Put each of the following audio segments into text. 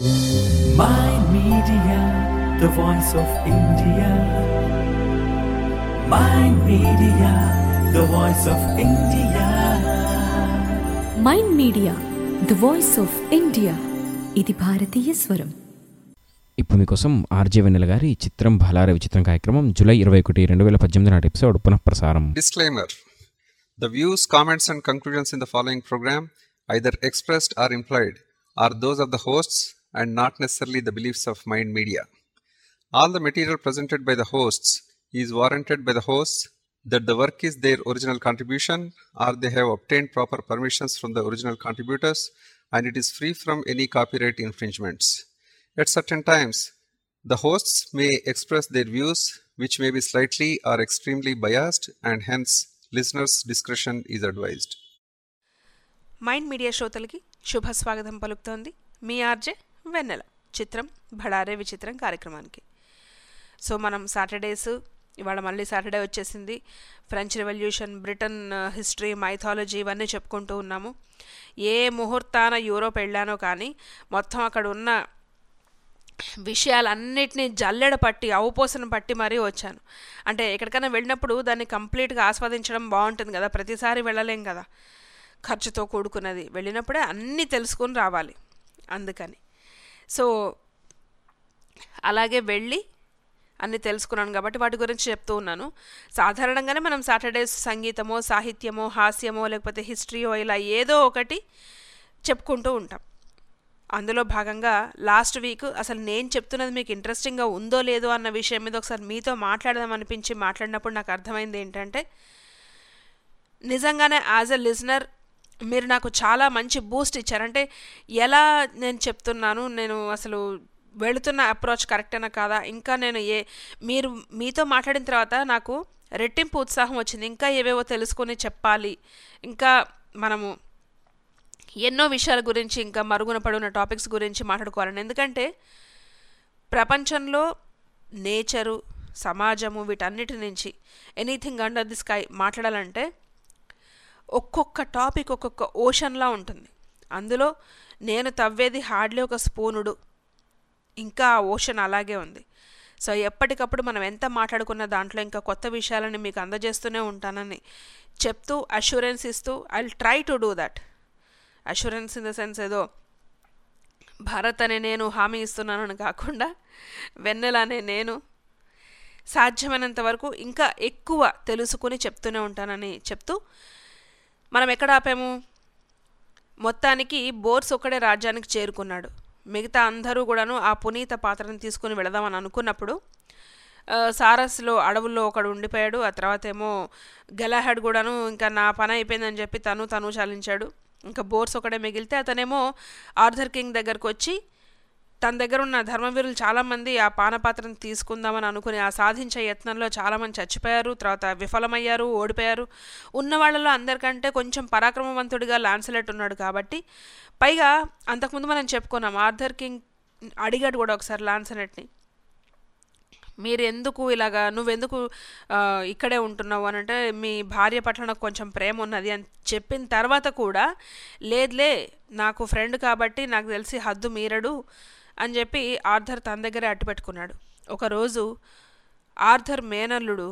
Mind Media, the voice of India. Mind Media, the voice of India. Mind Media the voice of India. ఇది భారతీయ స్వరం. ఇప్పుడు మీకోసం RJ వెన్నెల గారి చిత్రం భలారే విచిత్రం కార్యక్రమం జూలై 21, 2018 నాటి ఎపిసోడ్ పునఃప్రసారం. Disclaimer. The views, comments and conclusions in the following program, either expressed or implied, are those of the hosts and not necessarily the beliefs of Mind Media. All the material presented by the hosts is warranted by the hosts that the work is their original contribution or they have obtained proper permissions from the original contributors and it is free from any copyright infringements. At certain times, the hosts may express their views which may be slightly or extremely biased and hence listeners' discretion is advised. Mind Media శ్రోతలకి శుభ స్వాగతం పలుకుతోంది మీ RJ వెన్నెల. చిత్రం భడారే విచిత్రం కార్యక్రమానికి. So మనం Saturdays, ఇవాళ మళ్ళీ సాటర్డే వచ్చేసింది. French revolution, Britain history, mythology ఇవన్నీ చెప్పుకుంటూ ఉన్నాము. ఏ ముహూర్తాన యూరోప్ వెళ్ళానో కానీ మొత్తం అక్కడ ఉన్న విషయాలన్నిటినీ జల్లెడ పట్టి అవపోసన పట్టి మరీ వచ్చాను. అంటే ఎక్కడికైనా వెళ్ళినప్పుడు దాన్ని కంప్లీట్గా ఆస్వాదించడం బాగుంటుంది కదా, ప్రతిసారి వెళ్ళలేం కదా, ఖర్చుతో కూడుకున్నది. వెళ్ళినప్పుడే అన్నీ తెలుసుకొని రావాలి. అందుకని సో అలాగే వెళ్ళి అన్నీ తెలుసుకున్నాను కాబట్టి వాటి గురించి చెప్తూ ఉన్నాను. సాధారణంగానే మనం సాటర్డేస్ సంగీతమో, సాహిత్యమో, హాస్యమో, లేకపోతే హిస్టరీయో ఇలా ఏదో ఒకటి చెప్పుకుంటూ ఉంటాం. అందులో భాగంగా లాస్ట్ వీక్ అసలు నేను చెప్తున్నది మీకు ఇంట్రెస్టింగ్గా ఉందో లేదో అన్న విషయం మీద ఒకసారి మీతో మాట్లాడదామనిపించి మాట్లాడినప్పుడు నాకు అర్థమైంది ఏంటంటే, నిజంగానే యాజ్ ఎ లిజనర్ మీరు నాకు చాలా మంచి బూస్ట్ ఇచ్చారంటే ఎలా నేను చెప్తున్నాను, నేను అసలు వెళుతున్న అప్రోచ్ కరెక్టేనా కాదా, ఇంకా నేను మీరు మీతో మాట్లాడిన తర్వాత నాకు రెట్టింపు ఉత్సాహం వచ్చింది. ఇంకా ఏవేవో తెలుసుకొని చెప్పాలి, ఇంకా మనము ఎన్నో విషయాల గురించి, ఇంకా మరుగున పడున్న టాపిక్స్ గురించి మాట్లాడుకోవాలని. ఎందుకంటే ప్రపంచంలో నేచరు, సమాజము, వీటన్నిటి నుంచి ఎనీథింగ్ అండర్ ది స్కై మాట్లాడాలంటే ఒక్కొక్క టాపిక్ ఒక్కొక్క ఓషన్లా ఉంటుంది. అందులో నేను తవ్వేది హార్డ్లీ ఒక స్పూనుడు, ఇంకా ఆ ఓషన్ అలాగే ఉంది. సో ఎప్పటికప్పుడు మనం ఎంత మాట్లాడుకున్న దాంట్లో ఇంకా కొత్త విషయాలని మీకు అందజేస్తూనే ఉంటానని చెప్తూ అష్యూరెన్స్ ఇస్తూ I will try to do that. Assurance in the sense ఏదో భారత్ అనే నేను హామీ ఇస్తున్నానని కాకుండా వెన్నెల అనే నేను సాధ్యమైనంత వరకు ఇంకా ఎక్కువ తెలుసుకుని చెప్తూనే ఉంటానని చెప్తూ మనం ఎక్కడ ఆపాము, మొత్తానికి బోర్స్ ఒక్కడే రాజ్యానికి చేరుకున్నాడు. మిగతా అందరూ కూడాను ఆ పునీత పాత్రను తీసుకుని వెళదామని అనుకున్నప్పుడు సారస్లో అడవుల్లో ఒకడు ఉండిపోయాడు. ఆ తర్వాత ఏమో గెలాహెడ్ కూడాను ఇంకా నా పని అయిపోయిందని చెప్పి తను చాలించాడు. ఇంకా బోర్స్ ఒకడే మిగిలితే అతనేమో ఆర్థర్ కింగ్ దగ్గరకు వచ్చి తన దగ్గర ఉన్న ధర్మవీరులు చాలామంది ఆ పానపాత్రను తీసుకుందామని అనుకుని ఆ సాధించే యత్నంలో చాలామంది చచ్చిపోయారు, తర్వాత విఫలమయ్యారు, ఓడిపోయారు. ఉన్న వాళ్ళలో అందరికంటే కొంచెం పరాక్రమవంతుడిగా లాన్సెలెట్ ఉన్నాడు కాబట్టి, పైగా అంతకుముందు మనం చెప్పుకున్నాం ఆర్థర్ కింగ్ అడిగాడు కూడా ఒకసారి లాన్సెలెట్ని, మీరు ఎందుకు ఇలాగా, నువ్వెందుకు ఇక్కడే ఉంటున్నావు అని అంటే, మీ భార్య పట్ల నాకు కొంచెం ప్రేమ ఉన్నది అని చెప్పిన తర్వాత కూడా లేదులే నాకు ఫ్రెండ్ కాబట్టి నాకు తెలిసి హద్దు మీరడు అని చెప్పి ఆర్థర్ తన దగ్గరే అట్టు పెట్టుకున్నాడు. ఒకరోజు ఆర్థర్ మేనల్లుడు,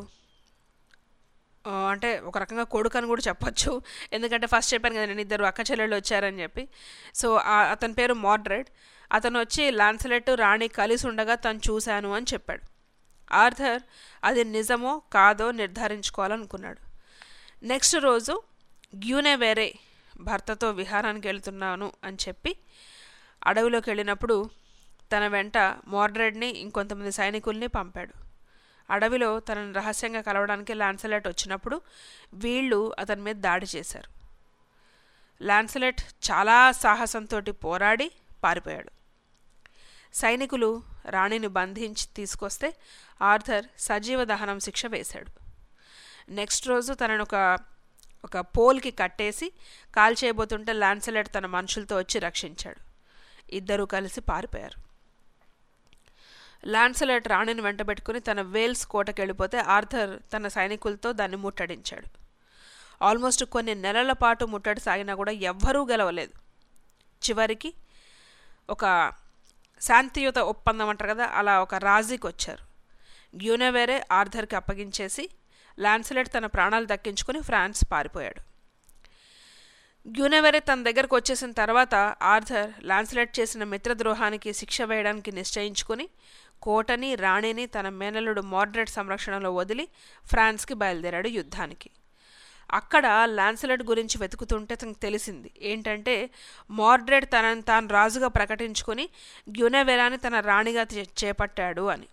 అంటే ఒక రకంగా కొడుకు అని కూడా చెప్పొచ్చు, ఎందుకంటే ఫస్ట్ చెప్పాను కదా నేను ఇద్దరు అక్క చెల్లెళ్ళు వచ్చారని చెప్పి. సో అతని పేరు మాడ్రెడ్. అతను వచ్చి లాన్సెలెట్ రాణి కలిసి ఉండగా తను చూశాను అని చెప్పాడు. ఆర్థర్ అది నిజమో కాదో నిర్ధారించుకోవాలనుకున్నాడు. నెక్స్ట్ రోజు గ్యూనెవేరే భర్తతో విహారానికి వెళ్తున్నాను అని చెప్పి అడవిలోకి వెళ్ళినప్పుడు తన వెంట మాడ్రెడ్ని ఇంకొంతమంది సైనికుల్ని పంపాడు. అడవిలో తనని రహస్యంగా కలవడానికి లాన్సెలెట్ వచ్చినప్పుడు వీళ్ళు అతని మీద దాడి చేశారు. లాన్సెలెట్ చాలా సాహసంతో పోరాడి పారిపోయాడు. సైనికులు రాణిని బంధించి తీసుకొస్తే ఆర్థర్ సజీవ దహనం శిక్ష వేశాడు. నెక్స్ట్ రోజు తనను ఒక పోల్కి కట్టేసి కాల్ చేయబోతుంటే లాన్సెలెట్ తన మనుషులతో వచ్చి రక్షించాడు. ఇద్దరూ కలిసి పారిపోయారు. లాన్సెలెట్ రాణిని వెంటబెట్టుకుని తన వేల్స్ కోటకి వెళ్ళిపోతే ఆర్థర్ తన సైనికులతో దాన్ని ముట్టడించాడు. ఆల్మోస్ట్ కొన్ని నెలల పాటు ముట్టడి సాగినా కూడా ఎవ్వరూ గెలవలేదు. చివరికి ఒక శాంతియుత ఒప్పందం అంటారు కదా, అలా ఒక రాజీకి వచ్చారు. గ్యూనెవెరే ఆర్థర్కి అప్పగించేసి లాన్సెలెట్ తన ప్రాణాలు దక్కించుకుని ఫ్రాన్స్ పారిపోయాడు. గ్యూనెవెరే తన దగ్గరకు వచ్చేసిన తర్వాత ఆర్థర్ లాన్సెలెట్ చేసిన మిత్రద్రోహానికి శిక్ష వేయడానికి నిశ్చయించుకుని కోటని రాణిని తన మేనల్లుడు మార్డ్రెడ్ సంరక్షణలో వదిలి ఫ్రాన్స్కి బయలుదేరాడు యుద్ధానికి. అక్కడ లాన్సెలెట్ గురించి వెతుకుతుంటే తనకు తెలిసింది ఏంటంటే మార్డ్రెడ్ తనని తాను రాజుగా ప్రకటించుకుని గ్యూనెవెరాని తన రాణిగా చేపట్టాడు అని.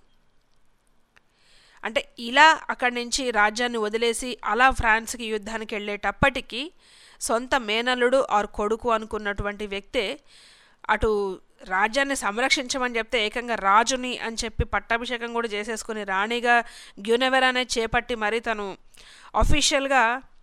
అంటే ఇలా అక్కడి నుంచి రాజ్యాన్ని వదిలేసి అలా ఫ్రాన్స్కి యుద్ధానికి వెళ్ళేటప్పటికీ సొంత మేనల్లుడు ఆర్ కొడుకు అనుకున్నటువంటి వ్యక్తే అటు రాజ్యాన్ని సంరక్షించమని చెప్తే ఏకంగా రాజుని అని చెప్పి పట్టాభిషేకం కూడా చేసేసుకుని రాణిగా గ్యూనెవెరానే చేపట్టి మరీ తను అఫీషియల్గా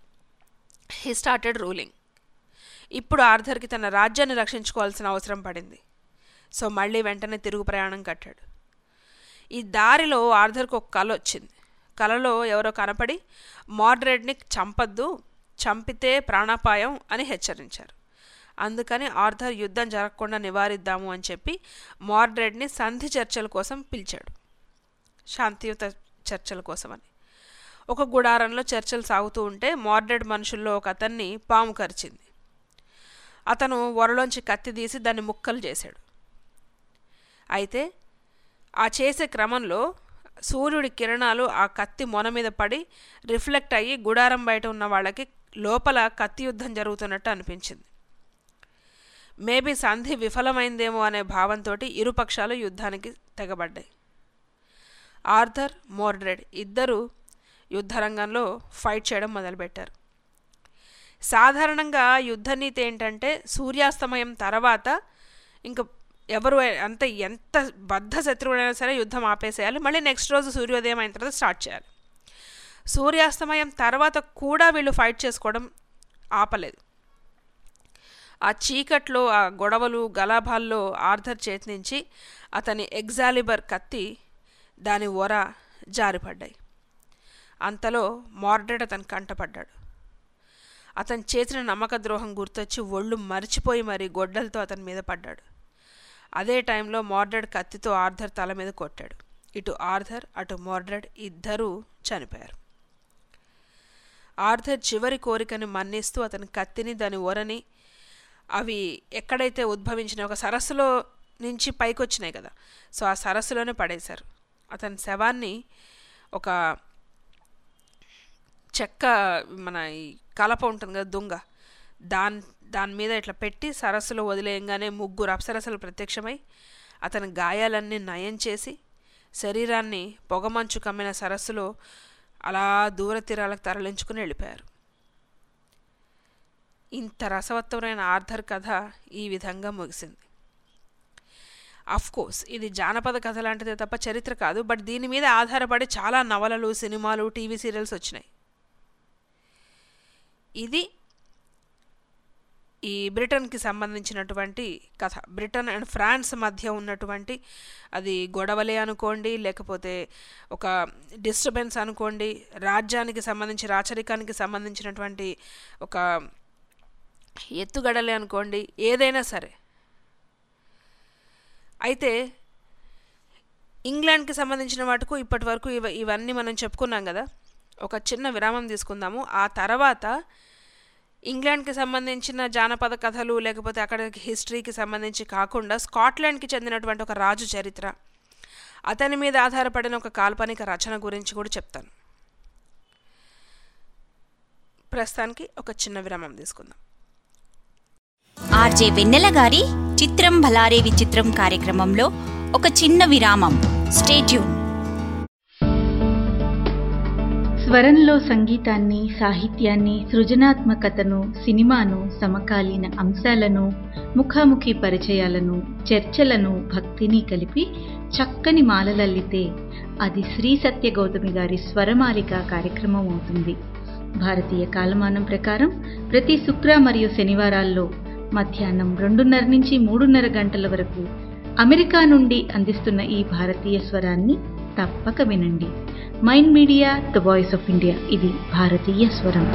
హీ స్టార్టెడ్ రూలింగ్. ఇప్పుడు ఆర్థర్కి తన రాజ్యాన్ని రక్షించుకోవాల్సిన అవసరం పడింది. సో మళ్ళీ వెంటనే తిరుగు ప్రయాణం కట్టాడు. ఈ దారిలో ఆర్థర్కి ఒక కల వచ్చింది. కలలో ఎవరో కనపడి మార్డ్రెడ్ని చంపద్దు, చంపితే ప్రాణాపాయం అని హెచ్చరించారు. అందుకని ఆర్థర్ యుద్ధం జరగకుండా నివారిద్దాము అని చెప్పి మార్డ్రెడ్ని సంధి చర్చల కోసం పిలిచాడు, శాంతియుత చర్చల కోసమని. ఒక గుడారంలో చర్చలు సాగుతూ ఉంటే మార్డ్రెడ్ మనుషుల్లో ఒక అతన్ని పాము కరిచింది. అతను వరలోంచి కత్తి తీసి దాన్ని ముక్కలు చేశాడు. అయితే ఆ చేసే క్రమంలో సూర్యుడి కిరణాలు ఆ కత్తి మొన మీద పడి రిఫ్లెక్ట్ అయ్యి గుడారం బయట ఉన్న వాళ్ళకి లోపల కత్తి యుద్ధం జరుగుతున్నట్టు అనిపించింది. మేబీ సంధి విఫలమైందేమో అనే భావంతో ఇరుపక్షాలు యుద్ధానికి తెగబడ్డాయి. ఆర్థర్, మార్డ్రెడ్ ఇద్దరు యుద్ధరంగంలో ఫైట్ చేయడం మొదలుపెట్టారు. సాధారణంగా యుద్ధనీతి ఏంటంటే సూర్యాస్తమయం తర్వాత ఇంకా ఎవరు అంతే ఎంత బద్ధ శత్రువులైనా సరే యుద్ధం ఆపేసేయాలి, మళ్ళీ నెక్స్ట్ రోజు సూర్యోదయం అయిన తర్వాత స్టార్ట్ చేయాలి. సూర్యాస్తమయం తర్వాత కూడా వీళ్ళు ఫైట్ చేసుకోవడం ఆపలేదు. ఆ చీకట్లో ఆ గొడవలు గలాభాల్లో ఆర్థర్ చేతి నుంచి అతని ఎగ్జాలిబర్ కత్తి దాని ఒర జారిపడ్డాయి. అంతలో మార్డ్రెడ్ అతని కంటపడ్డాడు. అతను చేసిన నమ్మక ద్రోహం గుర్తొచ్చి ఒళ్ళు మరిచిపోయి మరీ గొడ్డలతో అతని మీద పడ్డాడు. అదే టైంలో మార్డ్రెడ్ కత్తితో ఆర్థర్ తల మీద కొట్టాడు. ఇటు ఆర్థర్ అటు మార్డ్రెడ్ ఇద్దరూ చనిపోయారు. ఆర్థర్ చివరి కోరికని మన్నిస్తూ అతని కత్తిని దాని ఒరని అవి ఎక్కడైతే ఉద్భవించిన ఒక సరస్సులో నుంచి పైకి వచ్చినాయి కదా, సో ఆ సరస్సులోనే పడేశారు. అతని శవాన్ని ఒక చెక్క మన ఈ కలప ఉంటుంది కదా దుంగ, దాని మీద ఇట్లా పెట్టి సరస్సులో వదిలేయంగానే 3 అప్సరసలు ప్రత్యక్షమై అతని గాయాలన్నీ నయం చేసి శరీరాన్ని పొగమంచు కమ్మిన సరస్సులో అలా దూర తీరాలకు తరలించుకుని వెళ్ళిపోయారు. ఇంత రసవత్తమైన ఆర్థర్ కథ ఈ విధంగా ముగిసింది. కోర్స్ ఇది జానపద కథ లాంటిదే తప్ప చరిత్ర కాదు, బట్ దీని మీద ఆధారపడి చాలా నవలలు, సినిమాలు, టీవీ సీరియల్స్ వచ్చినాయి. ఇది ఈ బ్రిటన్కి సంబంధించినటువంటి కథ. బ్రిటన్ అండ్ ఫ్రాన్స్ మధ్య ఉన్నటువంటి అది గొడవలే అనుకోండి, లేకపోతే ఒక డిస్టర్బెన్స్ అనుకోండి, రాజ్యానికి సంబంధించి రాచరికానికి సంబంధించినటువంటి ఒక ఎత్తుగడలే అనుకోండి, ఏదైనా సరే. అయితే ఇంగ్లాండ్కి సంబంధించిన వాటికు ఇప్పటి వరకు ఇవన్నీ మనం చెప్పుకున్నాం కదా. ఒక చిన్న విరామం తీసుకుందాము. ఆ తర్వాత ఇంగ్లాండ్కి సంబంధించిన జానపద కథలు లేకపోతే అక్కడ హిస్టరీకి సంబంధించి కాకుండా స్కాట్లాండ్కి చెందినటువంటి ఒక రాజు చరిత్ర, అతని మీద ఆధారపడిన ఒక కాల్పనిక రచన గురించి కూడా చెప్తాను. ప్రస్తుతానికి ఒక చిన్న విరామం తీసుకుందాం. ఆర్జే వెన్నెల గారి చిత్రం భలారే విచిత్రం కార్యక్రమంలో ఒక చిన్న విరామం. Stay tune. స్వరంలో సంగీతాన్ని, సాహిత్యాన్ని, సృజనాత్మకతను, సినిమాను, సమకాలీన అంశాలను, ముఖాముఖి పరిచయాలను, చర్చలను, భక్తిని కలిపి చక్కని మాలలల్లితే అది శ్రీ సత్య గౌతమి గారి స్వరమాలిక కార్యక్రమం అవుతుంది. భారతీయ కాలమానం ప్రకారం ప్రతి శుక్ర మరియు శనివారాల్లో మధ్యాహ్నం 2:30 నుంచి 3:30 గంటల వరకు అమెరికా నుండి అందిస్తున్న ఈ భారతీయ స్వరాన్ని తప్పక వినండి. Mind Media, the voice of India. ఇది భారతీయ స్వరం.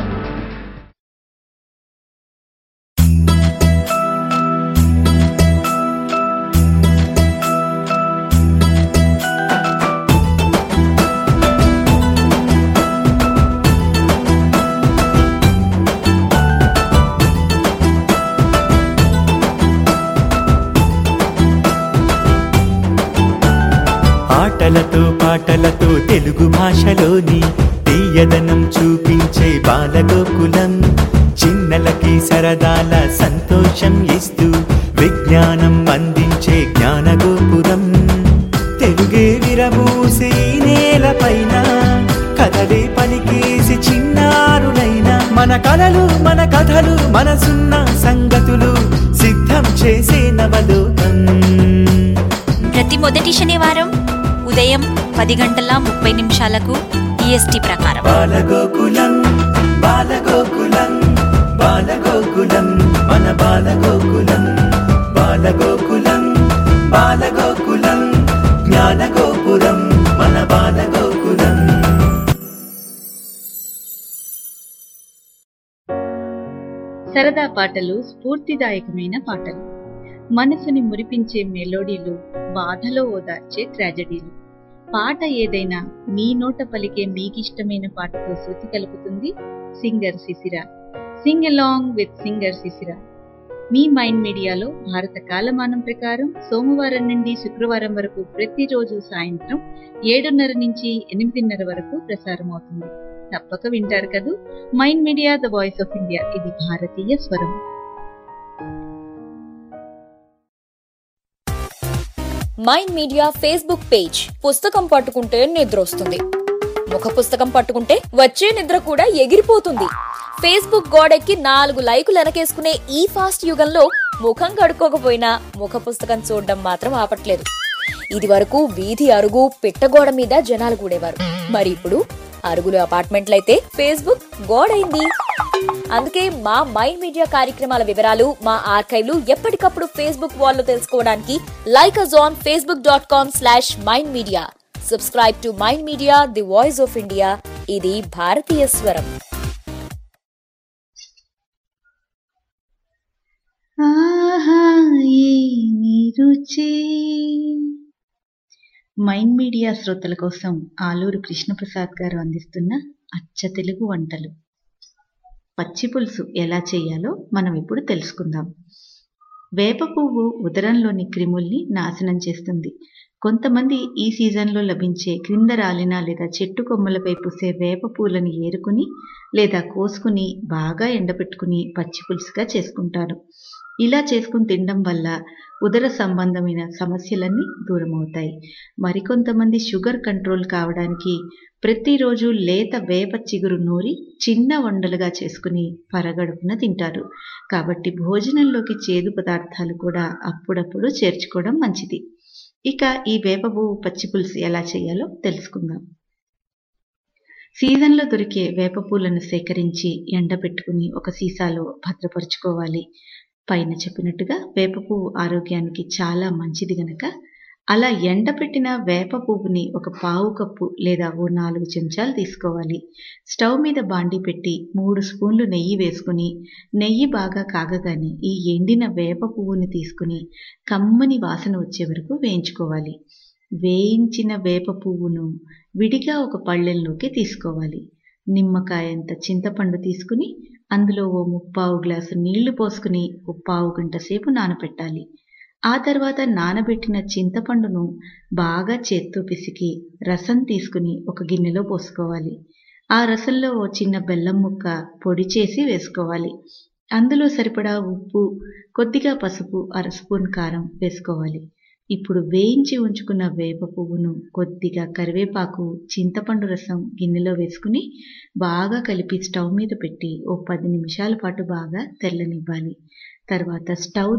ఆటలతో పాటలతో తెలుగు భాషలోని తీయదనం చూపించే బాలగోకులం, చిన్నలకి సరదాల సంతోషం ఇస్తూ విజ్ఞానం అందించే జ్ఞానగోపురం. తెలుగే విరబూసి నేలపైన కథలే పలికేసి చిన్నారులైన మన కలలు మన కథలు మనసున్న సంగతులు సిద్ధం చేసే నవలోకం. ప్రతి మొదటి శనివారం ఉదయం 10:30 EST ప్రకారం. బాలగోకులం బాలగోకులం బాలగోకులం మన బాలగోకులం, బాలగోకులం బాలగోకులం జ్ఞానగోపురం మన బాలగోకులం. సరదా పాటలు, స్ఫూర్తిదాయకమైన పాటలు, మనసుని మురిపించే మెలోడీలు, బాధలో ఓదార్చే ట్రాజడీలు. పాట ఏదైనా మీ నోట పలికే మీకిష్టమైన పాటతో శృతి కలుపుతుంది సింగర్ శిశిర. సింగ్ అలాంగ్ విత్ సింగర్ శిశిర మీ మైండ్ మీడియాలో భారత కాలమానం ప్రకారం సోమవారం నుండి శుక్రవారం వరకు ప్రతిరోజు సాయంత్రం 7:30 నుంచి 8:30 వరకు ప్రసారం అవుతుంది. తప్పక వింటారు కదూ. Mind Media, the voice of India. ఇది భారతీయ స్వరం. Mind Media Facebook page. పుస్తకం పట్టుకుంటే నిద్ర వస్తుంది, ముఖ పుస్తకం పట్టుకుంటే వచ్చే నిద్ర కూడా ఎగిరిపోతుంది. ఫేస్బుక్ గోడెక్కి 4 లైకులు వెనకేసుకునే ఈ ఫాస్ట్ యుగంలో ముఖం కడుక్కోకపోయినా ముఖ పుస్తకం చూడడం మాత్రం ఆపట్లేదు. ఇది వరకు వీధి అరుగు పిట్టగోడ మీద జనాలు కూడేవారు. మరి ఇప్పుడు అరుగులు అపార్ట్మెంట్లయితే ఫేస్బుక్ గోడైంది. అందుకే మా మైండ్ మీడియా కార్యక్రమాల వివరాలు, మా ఆర్కైవ్లు ఎప్పటికప్పుడు ఫేస్బుక్ వాల్లో తెలుసుకోవడానికి like us on facebook.com/mindmedia. Subscribe to Mind Media, the voice of India. ఇది భారతీయ స్వరం. మైండ్ మీడియా శ్రోతల కోసం ఆలూరు కృష్ణప్రసాద్ గారు అందిస్తున్న అచ్చ తెలుగు వంటలు. పచ్చి పులుసు ఎలా చేయాలో మనం ఇప్పుడు తెలుసుకుందాం. వేప పువ్వు ఉదరంలోని క్రిముల్ని నాశనం చేస్తుంది. కొంతమంది ఈ సీజన్లో లభించే క్రింద రాలిన లేదా చెట్టు కొమ్మలపై పూసే వేప పూలను ఏరుకుని లేదా కోసుకుని బాగా ఎండబెట్టుకుని పచ్చి పులుసుగా చేసుకుంటారు. ఇలా చేసుకుని తినడం వల్ల ఉదర సంబంధమైన సమస్యలన్నీ దూరం అవుతాయి. మరికొంతమంది షుగర్ కంట్రోల్ కావడానికి ప్రతిరోజు లేత వేప చిగురు నూరి చిన్న వండలుగా చేసుకుని పరగడుపున తింటారు. కాబట్టి భోజనంలోకి చేదు పదార్థాలు కూడా అప్పుడప్పుడు చేర్చుకోవడం మంచిది. ఇక ఈ వేప పువ్వు పచ్చి పులుసు ఎలా చేయాలో తెలుసుకుందాం. సీజన్లో దొరికే వేప పూలను సేకరించి ఎండబెట్టుకుని ఒక సీసాలో భద్రపరుచుకోవాలి. పైన చెప్పినట్టుగా వేప పువ్వు ఆరోగ్యానికి చాలా మంచిది గనక అలా ఎండబెట్టిన వేప పువ్వుని ఒక 1/4 కప్పు లేదా 4 చెంచాలు తీసుకోవాలి. స్టవ్ మీద బాండీ పెట్టి 3 స్పూన్లు నెయ్యి వేసుకుని నెయ్యి బాగా కాగగానే ఈ ఎండిన వేప పువ్వుని తీసుకుని కమ్మని వాసన వచ్చే వరకు వేయించుకోవాలి. వేయించిన వేప పువ్వును విడిగా ఒక పళ్ళెంలోకి తీసుకోవాలి. నిమ్మకాయంత చింతపండు తీసుకుని అందులో 3/4 గ్లాసు నీళ్లు పోసుకుని 1/4 గంట సేపు నానబెట్టాలి. ఆ తర్వాత నానబెట్టిన చింతపండును బాగా చేత్తో పిసికి రసం తీసుకుని ఒక గిన్నెలో పోసుకోవాలి. ఆ రసంలో ఓ చిన్న బెల్లం ముక్క పొడి చేసి వేసుకోవాలి. అందులో సరిపడా ఉప్పు, కొద్దిగా పసుపు, 1/2 స్పూన్ కారం వేసుకోవాలి. ఇప్పుడు వేయించి ఉంచుకున్న వేప పువ్వును, కొద్దిగా కరివేపాకు, చింతపండు రసం గిన్నెలో వేసుకుని బాగా కలిపి స్టవ్ మీద పెట్టి ఓ 10 నిమిషాల పాటు బాగా తెల్లనివ్వాలి. తర్వాత స్టవ్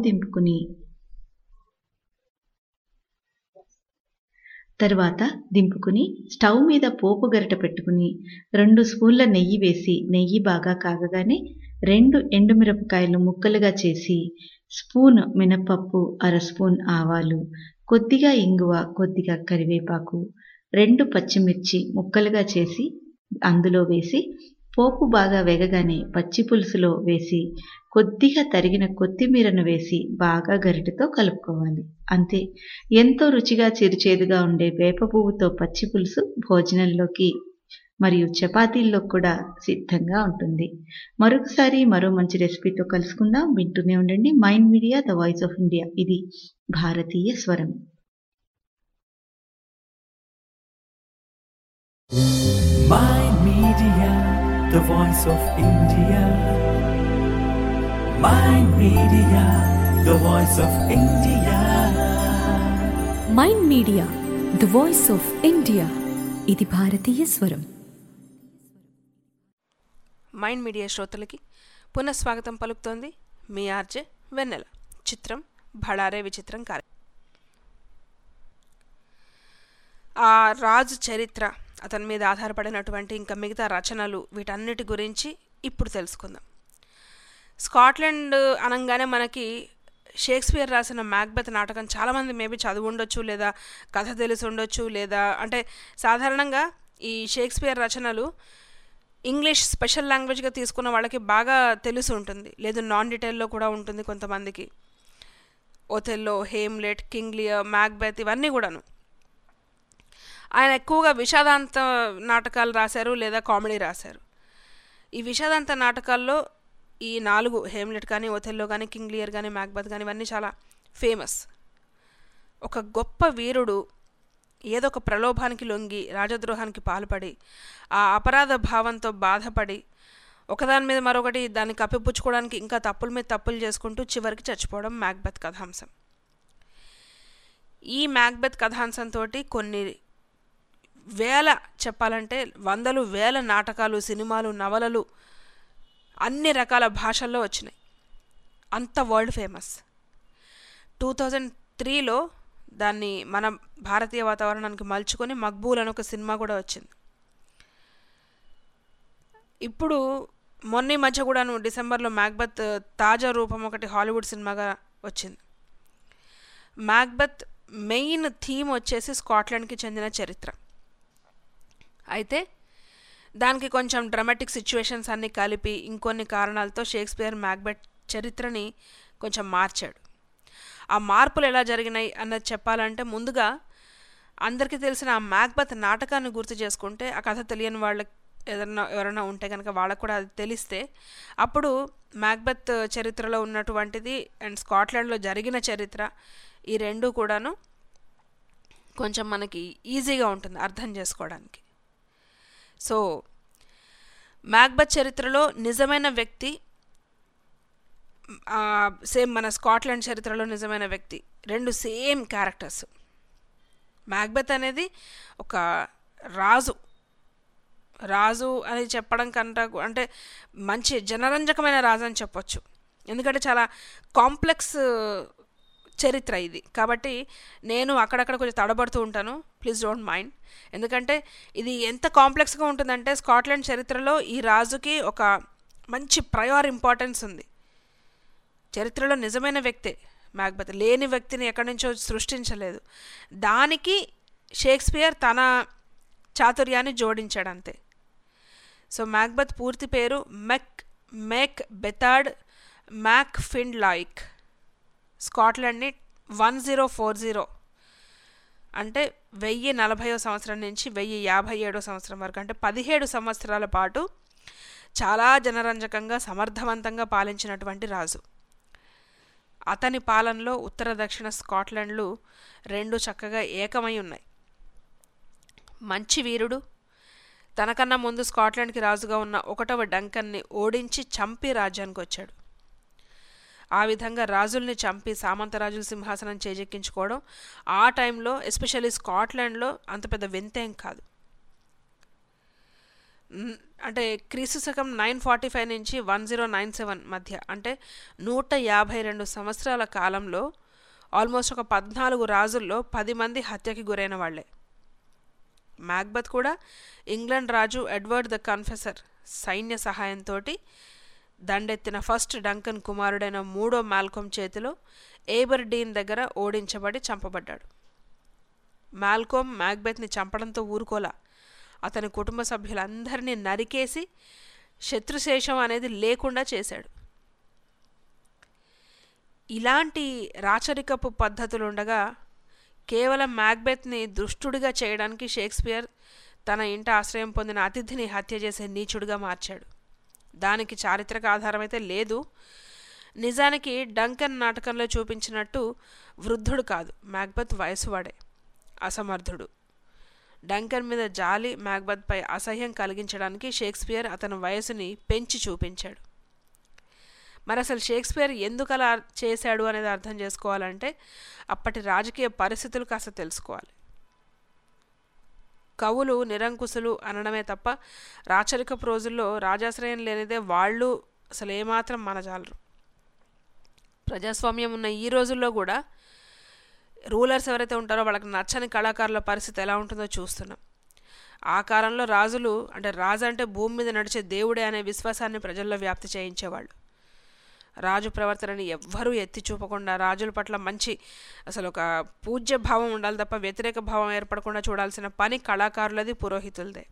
దింపుకుని స్టవ్ మీద పోపు గరిట పెట్టుకుని 2 స్పూన్ల నెయ్యి వేసి నెయ్యి బాగా కాగగానే 2 ఎండుమిరపకాయలు ముక్కలుగా చేసి, స్పూన్ మినపప్పు, 1/2 స్పూన్ ఆవాలు, కొద్దిగా ఇంగువ, కొద్దిగా కరివేపాకు, 2 పచ్చిమిర్చి ముక్కలుగా చేసి అందులో వేసి పోపు బాగా వేగగానే పచ్చి పులుసులో వేసి కొద్దిగా తరిగిన కొత్తిమీరను వేసి బాగా గరిటెతో కలుపుకోవాలి. అంతే, ఎంతో రుచిగా చిరుచేదుగా ఉండే వేప పువ్వుతో పచ్చి పులుసు భోజనంలోకి మరియు చపాతీల్లో కూడా సిద్ధంగా ఉంటుంది. మరొకసారి మరో మంచి రెసిపీతో కలుసుకుందాం. వింటూనే ఉండండి Mind Media, the voice of India. ఇది భారతీయ స్వరం. Mind Media, the voice of India. Mind Media, the voice of India. Mind Media the voice of India. ఇది భారతీయ స్వరం. మైండ్ మీడియా శ్రోతలకి పునఃస్వాగతం పలుకుతోంది మీ ఆర్జే వెన్నెల. చిత్రం భళారే విచిత్రం కార్యక్రమం. ఆ రాజు చరిత్ర, అతని మీద ఆధారపడినటువంటి ఇంకా మిగతా రచనలు, వీటన్నిటి గురించి ఇప్పుడు తెలుసుకుందాం. స్కాట్లాండ్ అనగానే మనకి షేక్స్పియర్ రాసిన మ్యాక్బెత్ నాటకం చాలామంది మేబీ చదివి ఉండొచ్చు, లేదా కథ తెలిసి ఉండొచ్చు, లేదా అంటే సాధారణంగా ఈ షేక్స్పియర్ రచనలు ఇంగ్లీష్ స్పెషల్ లాంగ్వేజ్గా తీసుకున్న వాళ్ళకి బాగా తెలిసి ఉంటుంది, లేదు నాన్ డీటెయిల్లో కూడా ఉంటుంది కొంతమందికి. Othello, Hamlet, King Lear, Macbeth ఇవన్నీ కూడాను. ఆయన ఎక్కువగా విషాదాంత నాటకాలు రాశారు, లేదా కామెడీ రాశారు. ఈ విషాదాంత నాటకాల్లో ఈ 4 హేమ్లెట్ కానీ, ఒథెల్లో కానీ, కింగ్ లియర్ కానీ, మ్యాక్బెత్ కానీ ఇవన్నీ చాలా ఫేమస్. ఒక గొప్ప వీరుడు ఏదో ఒక ప్రలోభానికి లొంగి రాజద్రోహానికి పాల్పడి ఆ అపరాధ భావంతో బాధపడి ఒకదాని మీద మరొకటి దాన్ని కప్పిపుచ్చుకోవడానికి ఇంకా తప్పుల మీద తప్పులు చేసుకుంటూ చివరికి చచ్చిపోవడం మ్యాక్బెత్ కథాంశం. ఈ మ్యాక్బెత్ కథాంశంతో కొన్ని చెప్పాలంటే వందలు వేల నాటకాలు, సినిమాలు, నవలలు అన్ని రకాల భాషల్లో వచ్చినాయి. అంత వరల్డ్ ఫేమస్. 2003లో దాన్ని మన భారతీయ వాతావరణానికి మలుచుకొని మక్బూల్ అని ఒక సినిమా కూడా వచ్చింది. ఇప్పుడు మొన్న మధ్య కూడాను డిసెంబర్లో మ్యాక్బెత్ తాజా రూపం ఒకటి హాలీవుడ్ సినిమాగా వచ్చింది. మ్యాక్బెత్ మెయిన్ థీమ్ వచ్చేసి స్కాట్లాండ్కి చెందిన చరిత్ర. అయితే దానికి కొంచెం డ్రామాటిక్ సిచ్యువేషన్స్ అన్నీ కలిపి ఇంకొన్ని కారణాలతో షేక్స్పియర్ మ్యాక్బెత్ చరిత్రని కొంచెం మార్చాడు. ఆ మార్పులు ఎలా జరిగినాయి అన్నది చెప్పాలంటే ముందుగా అందరికీ తెలిసిన ఆ మ్యాక్బెత్ నాటకాన్ని గుర్తు చేసుకుంటే, ఆ కథ తెలియని వాళ్ళకి ఎవరైనా ఉంటే కనుక వాళ్ళకు కూడా అది తెలిస్తే అప్పుడు మ్యాక్బెత్ చరిత్రలో ఉన్నటువంటిది అండ్ స్కాట్లాండ్లో జరిగిన చరిత్ర ఈ రెండు కూడాను కొంచెం మనకి ఈజీగా ఉంటుంది అర్థం చేసుకోవడానికి. సో మ్యాక్బెత్ చరిత్రలో నిజమైన వ్యక్తి, సేమ్ మన స్కాట్లాండ్ చరిత్రలో నిజమైన వ్యక్తి, రెండు సేమ్ క్యారెక్టర్స్. మ్యాక్బెత్ అనేది ఒక రాజు అని చెప్పడం కంటే అంటే మంచి జనరంజకమైన రాజు అని చెప్పొచ్చు. ఎందుకంటే చాలా కాంప్లెక్స్ చరిత్ర ఇది. కాబట్టి నేను అక్కడక్కడ కొంచెం తడబడుతూ ఉంటాను, ప్లీజ్ డోంట్ మైండ్. ఎందుకంటే ఇది ఎంత కాంప్లెక్స్గా ఉంటుందంటే స్కాట్లాండ్ చరిత్రలో ఈ రాజుకి ఒక మంచి ప్రయార్ ఇంపార్టెన్స్ ఉంది. చరిత్రలో నిజమైన వ్యక్తే మ్యాక్బెత్, లేని వ్యక్తిని ఎక్కడి నుంచో సృష్టించలేదు. దానికి షేక్స్పియర్ తన చాతుర్యాన్ని జోడించాడు అంతే. సో మ్యాక్బెత్ పూర్తి పేరు మెక్ బెథార్డ్ మ్యాక్ ఫిండ్లాయిక్. స్కాట్లాండ్ని 1040 అంటే 1040వ సంవత్సరం నుంచి 1057వ సంవత్సరం వరకు అంటే 17 సంవత్సరాల పాటు చాలా జనరంజకంగా సమర్థవంతంగా పాలించినటువంటి రాజు. అతని పాలనలో ఉత్తర దక్షిణ స్కాట్లాండ్లు రెండు చక్కగా ఏకమై ఉన్నాయి. మంచి వీరుడు, తనకన్నా ముందు స్కాట్లాండ్కి రాజుగా ఉన్న 1వ డంకన్ని ఓడించి చంపి రాజ్యానికి వచ్చాడు. ఆ విధంగా రాజుల్ని చంపి సామంతరాజుల సింహాసనం చేజెక్కించుకోవడం ఆ టైంలో ఎస్పెషల్లీ స్కాట్లాండ్లో అంత పెద్ద వింతేం కాదు. అంటే క్రీస్తు శకం 945 నుంచి 1097 మధ్య అంటే 152 సంవత్సరాల కాలంలో ఆల్మోస్ట్ ఒక 14 రాజుల్లో 10 మంది హత్యకి గురైన వాళ్లే. మ్యాక్బెత్ కూడా ఇంగ్లాండ్ రాజు ఎడ్వర్డ్ ద కన్ఫెసర్ సైన్య సహాయంతో దండెత్తిన ఫస్ట్ డంకన్ కుమారుడైన 3వ మాల్కమ్ చేతిలో ఏబర్డీన్ దగ్గర ఓడించబడి చంపబడ్డాడు. మాల్కమ్ మ్యాక్బెత్ని చంపడంతో ఊరుకోలా, అతని కుటుంబ సభ్యులందరినీ నరికేసి శత్రుశేషం అనేది లేకుండా చేశాడు. ఇలాంటి రాచరికపు పద్ధతులుండగా కేవలం మ్యాక్బెత్ని దుష్టుడిగా చేయడానికి షేక్స్పియర్ తన ఇంట ఆశ్రయం పొందిన అతిథిని హత్య చేసే నీచుడిగా మార్చాడు. దానికి చారిత్రక ఆధారమైతే లేదు. నిజానికి డంకన్ నాటకంలో చూపించినట్టు వృద్ధుడు కాదు, మ్యాక్బెత్ వయసువాడే, అసమర్థుడు. డంకన్ మీద జాలి, మ్యాక్బెత్పై అసహ్యం కలిగించడానికి షేక్స్పియర్ అతని వయసుని పెంచి చూపించాడు. మరి అసలు షేక్స్పియర్ ఎందుకు అలా చేశాడు అనేది అర్థం చేసుకోవాలంటే అప్పటి రాజకీయ పరిస్థితులు కాస్త తెలుసుకోవాలి. కవులు నిరంకుశులు అనడమే తప్ప రాచరికపు రోజుల్లో రాజాశ్రయం లేనిదే వాళ్ళు అసలు ఏమాత్రం మనజాలరు. ప్రజాస్వామ్యం ఉన్న ఈ రోజుల్లో కూడా రూలర్స్ ఎవరైతే ఉంటారో వాళ్ళకి నచ్చని కళాకారుల పరిస్థితి ఎలా ఉంటుందో చూస్తున్నాం. ఆ కాలంలో రాజులు రాజు అంటే భూమి మీద నడిచే దేవుడే అనే విశ్వాసాన్ని ప్రజల్లో వ్యాప్తి చేయించేవాళ్ళు. రాజు ప్రవర్తనని ఎవ్వరూ ఎత్తి చూపకుండా రాజుల పట్ల మంచి అసలు ఒక పూజ్య భావం ఉండాలి తప్ప వ్యతిరేక భావం ఏర్పడకుండా చూడాల్సిన పని కళాకారులది, పురోహితులదే.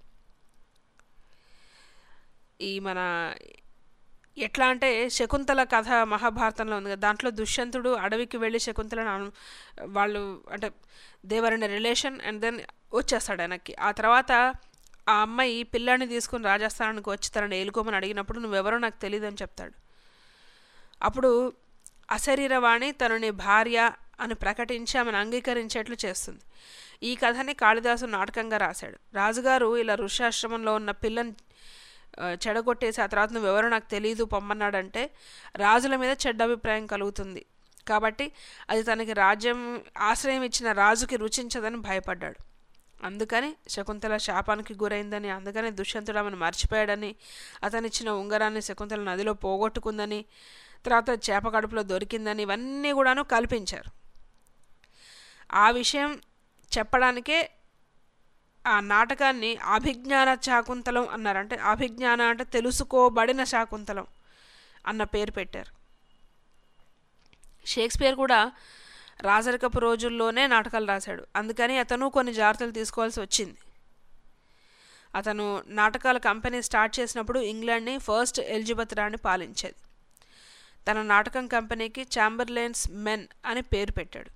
ఈ మన ఎట్లా అంటే శకుంతల కథ మహాభారతంలో ఉంది కదా, దాంట్లో దుష్యంతుడు అడవికి వెళ్ళి శకుంతలను వాళ్ళు దేవరైన రిలేషన్ అండ్ దెన్ వచ్చేస్తాడు వెనక్కి. ఆ తర్వాత ఆ అమ్మాయి పిల్లాన్ని తీసుకుని రాజస్థానానికి వచ్చి తనని ఏలుకోమని అడిగినప్పుడు నువ్వెవరో నాకు తెలియదు అని చెప్తాడు. అప్పుడు అశరీరవాణి తనని భార్య అని ప్రకటించి ఆమెను అంగీకరించేట్లు చేస్తుంది. ఈ కథని కాళిదాసు నాటకంగా రాశాడు. రాజుగారు ఇలా ఋష్యాశ్రమంలో ఉన్న పిల్లని చెడగొట్టేసి ఆ తర్వాత నువ్వెవరో నాకు తెలియదు పొమ్మన్నాడంటే రాజుల మీద చెడ్డ అభిప్రాయం కలుగుతుంది కాబట్టి అది తనకి రాజ్యం ఆశ్రయం ఇచ్చిన రాజుకి రుచించదని భయపడ్డాడు. అందుకని శకుంతల శాపానికి గురైందని, అందుకని దుష్యంతుడు ఆమెను మర్చిపోయాడని, అతనిచ్చిన ఉంగరాన్ని శకుంతల నదిలో పోగొట్టుకుందని, తర్వాత చేప కడుపులో దొరికిందని ఇవన్నీ కూడాను కల్పించారు. ఆ విషయం చెప్పడానికే ఆ నాటకాన్ని అభిజ్ఞాన శాకుంతలం అన్నారు. అంటే అభిజ్ఞాన అంటే తెలుసుకోబడిన శాకుంతలం అన్న పేరు పెట్టారు. షేక్స్పియర్ కూడా రాజరికపు రోజుల్లోనే నాటకాలు రాశాడు. అందుకని అతను కొన్ని జాగ్రత్తలు తీసుకోవాల్సి వచ్చింది. అతను నాటకాల కంపెనీ స్టార్ట్ చేసినప్పుడు ఇంగ్లాండ్ని ఫస్ట్ ఎలిజబెత్ రాణి పాలించేది. తన నాటకం కంపెనీకి ఛాంబర్లైన్స్ మెన్ అని పేరు పెట్టాడు.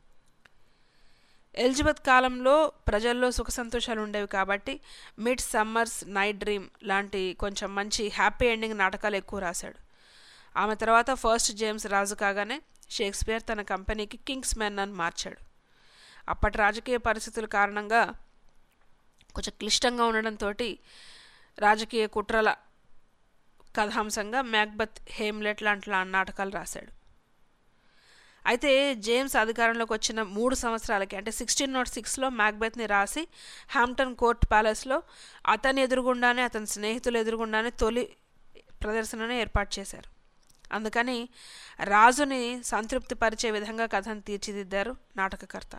ఎలిజబెత్ కాలంలో ప్రజల్లో సుఖ సంతోషాలు ఉండేవి కాబట్టి మిడ్ సమ్మర్స్ నైట్ డ్రీమ్ లాంటి కొంచెం మంచి హ్యాపీ ఎండింగ్ నాటకాలు ఎక్కువ రాశాడు. ఆమె తర్వాత ఫస్ట్ జేమ్స్ రాజు కాగానే షేక్స్పియర్ తన కంపెనీకి కింగ్స్ మెన్ అని మార్చాడు. అప్పటి రాజకీయ పరిస్థితుల కారణంగా కొంచెం క్లిష్టంగా ఉండడంతో రాజకీయ కుట్రల కథాంశంగా మ్యాక్బెత్, హేమ్లెట్ లాంటి నాటకాలు రాశాడు. అయితే జేమ్స్ అధికారంలోకి వచ్చిన 3 సంవత్సరాలకి అంటే 1606లో మ్యాక్బెత్ని రాసి హ్యాంప్టన్ కోర్ట్ ప్యాలెస్లో అతని ఎదురుగుండానే అతని స్నేహితులు ఎదురుగుండానే తొలి ప్రదర్శనను ఏర్పాటు చేశారు. అందుకని రాజుని సంతృప్తి పరిచే విధంగా కథను తీర్చిదిద్దారు నాటకకర్త.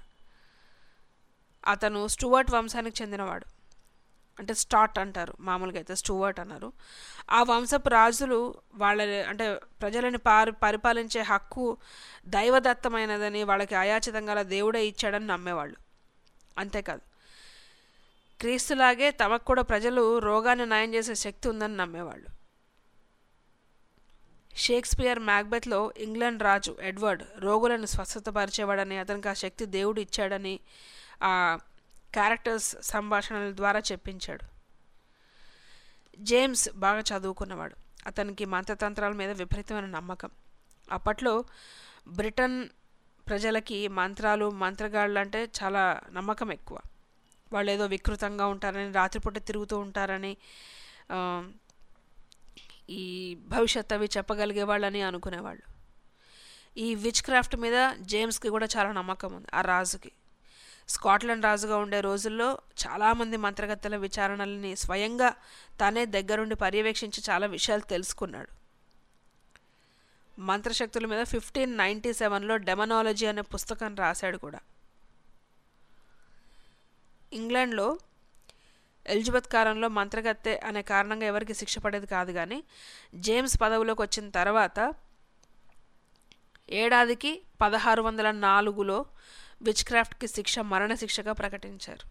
అతను స్టూవర్ట్ వంశానికి చెందినవాడు. అంటే స్టాట్ అంటారు, మామూలుగా అయితే స్టూవర్ట్ అన్నారు. ఆ వంశపు రాజులు వాళ్ళ అంటే ప్రజలని పరిపాలించే హక్కు దైవదత్తమైనదని, వాళ్ళకి అయాచితంగా దేవుడే ఇచ్చాడని నమ్మేవాళ్ళు. అంతేకాదు క్రీస్తులాగే తమకు కూడా ప్రజలు రోగాన్ని నయం చేసే శక్తి ఉందని నమ్మేవాళ్ళు. షేక్స్పియర్ మ్యాక్బెత్లో ఇంగ్లాండ్ రాజు ఎడ్వర్డ్ రోగులను స్వస్థతపరిచేవాడని, అతనికి ఆ శక్తి దేవుడు ఇచ్చాడని ఆ క్యారెక్టర్స్ సంభాషణల ద్వారా చెప్పించాడు. జేమ్స్ బాగా చదువుకున్నవాడు. అతనికి మంత్రతంత్రాల మీద విపరీతమైన నమ్మకం. అప్పట్లో బ్రిటన్ ప్రజలకి మంత్రాలు, మంత్రగాళ్ళు అంటే చాలా నమ్మకం ఎక్కువ. వాళ్ళు ఏదో వికృతంగా ఉంటారని, రాత్రిపూట తిరుగుతూ ఉంటారని, ఈ భవిష్యత్తు అవి చెప్పగలిగే వాళ్ళని అనుకునేవాళ్ళు. ఈ విచ్ క్రాఫ్ట్ మీద జేమ్స్కి కూడా చాలా నమ్మకం ఉంది ఆ రాజుకి. స్కాట్లాండ్ రాజుగా ఉండే రోజుల్లో చాలామంది మంత్రగత్తెల విచారణల్ని స్వయంగా తానే దగ్గరుండి పర్యవేక్షించి చాలా విషయాలు తెలుసుకున్నాడు. మంత్రశక్తుల మీద 1597లో డెమనాలజీ అనే పుస్తకం రాశాడు కూడా. ఇంగ్లాండ్లో ఎలిజబెత్ కాలంలో మంత్రగత్తె అనే కారణంగా ఎవరికి శిక్ష పడేది కాదు. కానీ జేమ్స్ పదవిలోకి వచ్చిన తర్వాత ఏడాదికి 1604లో విచ్ క్రాఫ్ట్కి శిక్ష మరణశిక్షగా ప్రకటించారు.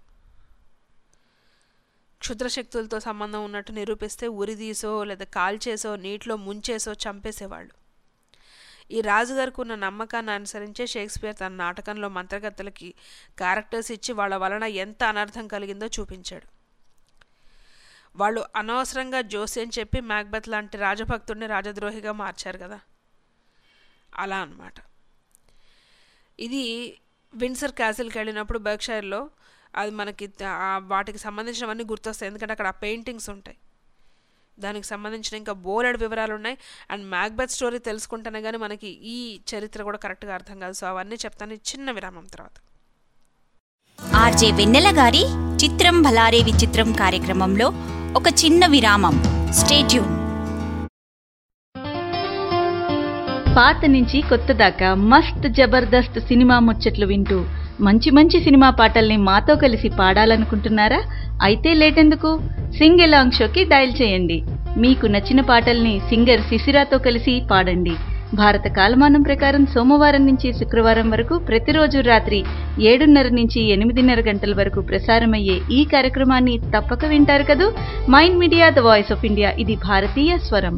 క్షుద్రశక్తులతో సంబంధం ఉన్నట్టు నిరూపిస్తే ఉరిదీసో లేదా కాల్చేసో నీటిలో ముంచేసో చంపేసేవాళ్ళు. ఈ రాజుగారికి ఉన్న నమ్మకాన్ని అనుసరించే షేక్స్పియర్ తన నాటకంలో మంత్రగత్తెలకి క్యారెక్టర్స్ ఇచ్చి వాళ్ళ వలన ఎంత అనర్థం కలిగిందో చూపించాడు. వాళ్ళు అనవసరంగా జోస్యం చెప్పి మ్యాక్బెత్ లాంటి రాజభక్తుడిని రాజద్రోహిగా మార్చారు కదా, అలా అన్నమాట. ఇది విండ్సర్ క్యాసిల్కి వెళ్ళినప్పుడు బర్క్షైర్లో అది మనకి వాటికి సంబంధించినవన్నీ గుర్తొస్తాయి, ఎందుకంటే అక్కడ ఆ పెయింటింగ్స్ ఉంటాయి, దానికి సంబంధించిన ఇంకా బోలెడు వివరాలు ఉన్నాయి. అండ్ మ్యాక్బెత్ స్టోరీ తెలుసుకుంటేనే కానీ మనకి ఈ చరిత్ర కూడా కరెక్ట్గా అర్థం కాదు. సో అవన్నీ చెప్తాను చిన్న విరామం తర్వాత. ఆర్జే వెన్నెల గారి చిత్రం భలారే విచిత్రం కార్యక్రమంలో ఒక చిన్న విరామం. Stay tune. పాత నుంచి కొత్త దాకా మస్త్ జబర్దస్త్ సినిమా ముచ్చట్లు వింటూ మంచి మంచి సినిమా పాటల్ని మాతో కలిసి పాడాలనుకుంటున్నారా? అయితే లేటెందుకు, సింగ్ ఎలాంగ్ షోకి డయల్ చేయండి. మీకు నచ్చిన పాటల్ని సింగర్ శిశిరాతో కలిసి పాడండి. భారత కాలమానం ప్రకారం సోమవారం నుంచి శుక్రవారం వరకు ప్రతిరోజు రాత్రి 7:30 నుంచి 8:30 గంటల వరకు ప్రసారమయ్యే ఈ కార్యక్రమాన్ని తప్పక వింటారు కదూ. Mind Media, the voice of India, ఇది భారతీయ స్వరం.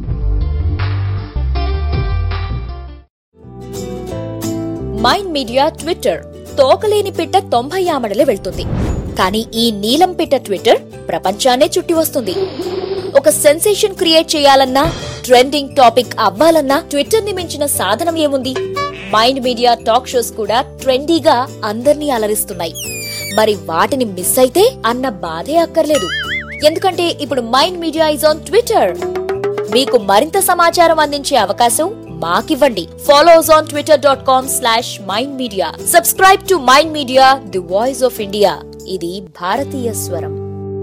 Mind media Twitter. తోకలేని పిట్ట 90 ఆమడలే వెళ్తుంది, కానీ ఈ నీలం పిట్ట ట్విట్టర్ ప్రపంచాన్నే చుట్టి వస్తుంది. ఒక సెన్సేషన్ క్రియేట్ చేయాలన్నా, ట్రెండింగ్ టాపిక్ అవ్వాలన్నా ట్విట్టర్ ని మించిన సాధనం ఏముంది? మైండ్ మీడియా టాక్ షోస్ కూడా ట్రెండీగా అందర్నీ అలరిస్తున్నాయి. మరి వాటిని మిస్ అయితే అన్న బాధే అక్కర్లేదు, ఎందుకంటే ఇప్పుడు Mind Media is on Twitter. మీకు మరింత సమాచారం అందించే అవకాశం మాకివ్వండి. Follows on twitter.com/mindmedia. Subscribe to Mind Media, the voice of India. ఇది భారతీయ స్వరం.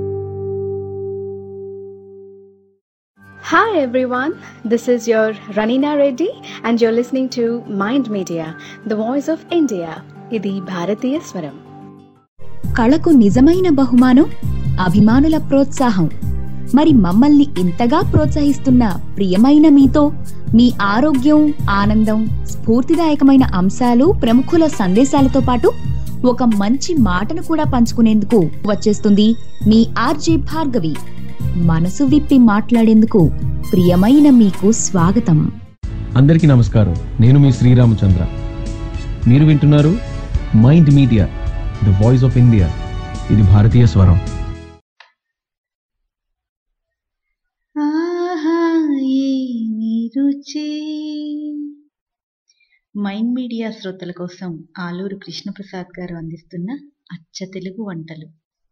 Hi everyone, this is your Ranina Reddy and you're listening to Mind Media, the voice of India. ఇది భారతీయ స్వరం. కళకు నిజమైన బహుమానం అభిమానుల ప్రోత్సాహం. మరి మమ్మల్ని ఇంతగా ప్రోత్సహిస్తున్న ప్రియమైన మీతో మీ ఆరోగ్యం, ఆనందం, స్ఫూర్తిదాయకమైన అంశాలు, ప్రముఖుల సందేశాలతో పాటు ఒక మంచి మాటను కూడా పంచుకునేందుకు వచ్చేస్తుంది మీ ఆర్జే భార్గవి. మనసు విప్పి మాట్లాడేందుకు ప్రియమైన మీకు స్వాగతం. అందరికీ నమస్కారం. నేను మీ శ్రీరామచంద్ర. మీరు వింటున్నారు Mind Media, the voice of India. ఇది భారతీయ స్వరం. మైండ్ మీడియా శ్రోతల కోసం ఆలూరు కృష్ణప్రసాద్ గారు అందిస్తున్న అచ్చ తెలుగు వంటలు.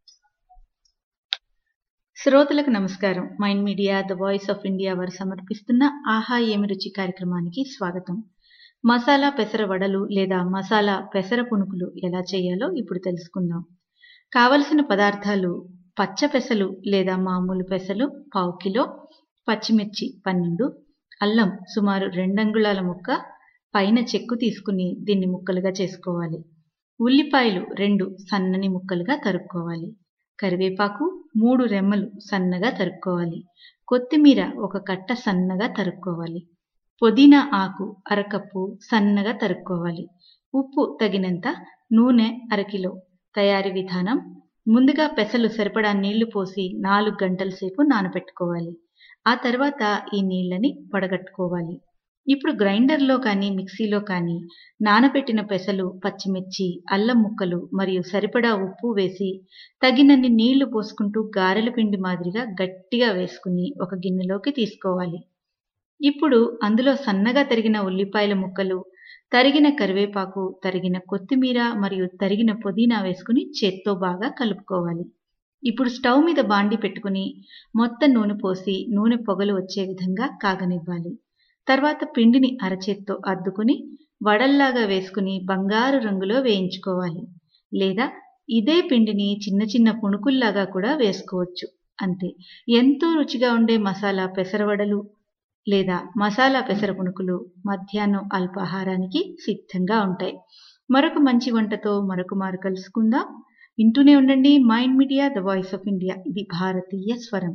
శ్రోతలకు నమస్కారం. Mind Media, the voice of India వారు సమర్పిస్తున్న ఆహా ఏమి రుచి కార్యక్రమానికి స్వాగతం. మసాలా పెసర వడలు లేదా మసాలా పెసర పునుకులు ఎలా చేయాలో ఇప్పుడు తెలుసుకుందాం. కావలసిన పదార్థాలు: పచ్చ పెసలు లేదా మామూలు పెసలు 1/2 కిలో, పచ్చిమిర్చి 12, అల్లం సుమారు 2 అంగుళాల ముక్క, పైన చెక్కు తీసుకుని దీన్ని ముక్కలుగా చేసుకోవాలి. ఉల్లిపాయలు 2 సన్నని ముక్కలుగా తరుక్కోవాలి. కరివేపాకు 3 రెమ్మలు సన్నగా తరుక్కోవాలి. కొత్తిమీర 1 కట్ట సన్నగా తరుక్కోవాలి. పుదీనా ఆకు 1/2 కప్పు సన్నగా తరుక్కోవాలి. ఉప్పు తగినంత, నూనె 1/2 కిలో. తయారీ విధానం: ముందుగా పెసలు సరిపడా నీళ్లు పోసి 4 గంటల సేపు నానబెట్టుకోవాలి. ఆ తర్వాత ఈ నీళ్లని వడగట్టుకోవాలి. ఇప్పుడు గ్రైండర్లో కానీ మిక్సీలో కానీ నానబెట్టిన పెసలు, పచ్చిమిర్చి, అల్లం ముక్కలు మరియు సరిపడా ఉప్పు వేసి తగినన్ని నీళ్లు పోసుకుంటూ గారెల పిండి మాదిరిగా గట్టిగా వేసుకుని ఒక గిన్నెలోకి తీసుకోవాలి. ఇప్పుడు అందులో సన్నగా తరిగిన ఉల్లిపాయల ముక్కలు, తరిగిన కరివేపాకు, తరిగిన కొత్తిమీర మరియు తరిగిన పుదీనా వేసుకుని చేత్తో బాగా కలుపుకోవాలి. ఇప్పుడు స్టవ్ మీద బాండి పెట్టుకుని మొత్తం నూనె పోసి నూనె పొగలు వచ్చే విధంగా కాగనివ్వాలి. తర్వాత పిండిని అరచేత్తో అద్దుకుని వడల్లాగా వేసుకుని బంగారు రంగులో వేయించుకోవాలి. లేదా ఇదే పిండిని చిన్న చిన్న పుణుకుల్లాగా కూడా వేసుకోవచ్చు. అంతే, ఎంతో రుచిగా ఉండే మసాలా పెసరవడలు లేదా మసాలా పెసర పుణుకులు మధ్యాహ్నం అల్పాహారానికి సిద్ధంగా ఉంటాయి. మరొక మంచి వంటతో మరొక మారు కలుసుకుందాం. వింటూనే ఉండండి Mind Media, the voice of India. ఇది భారతీయ స్వరం.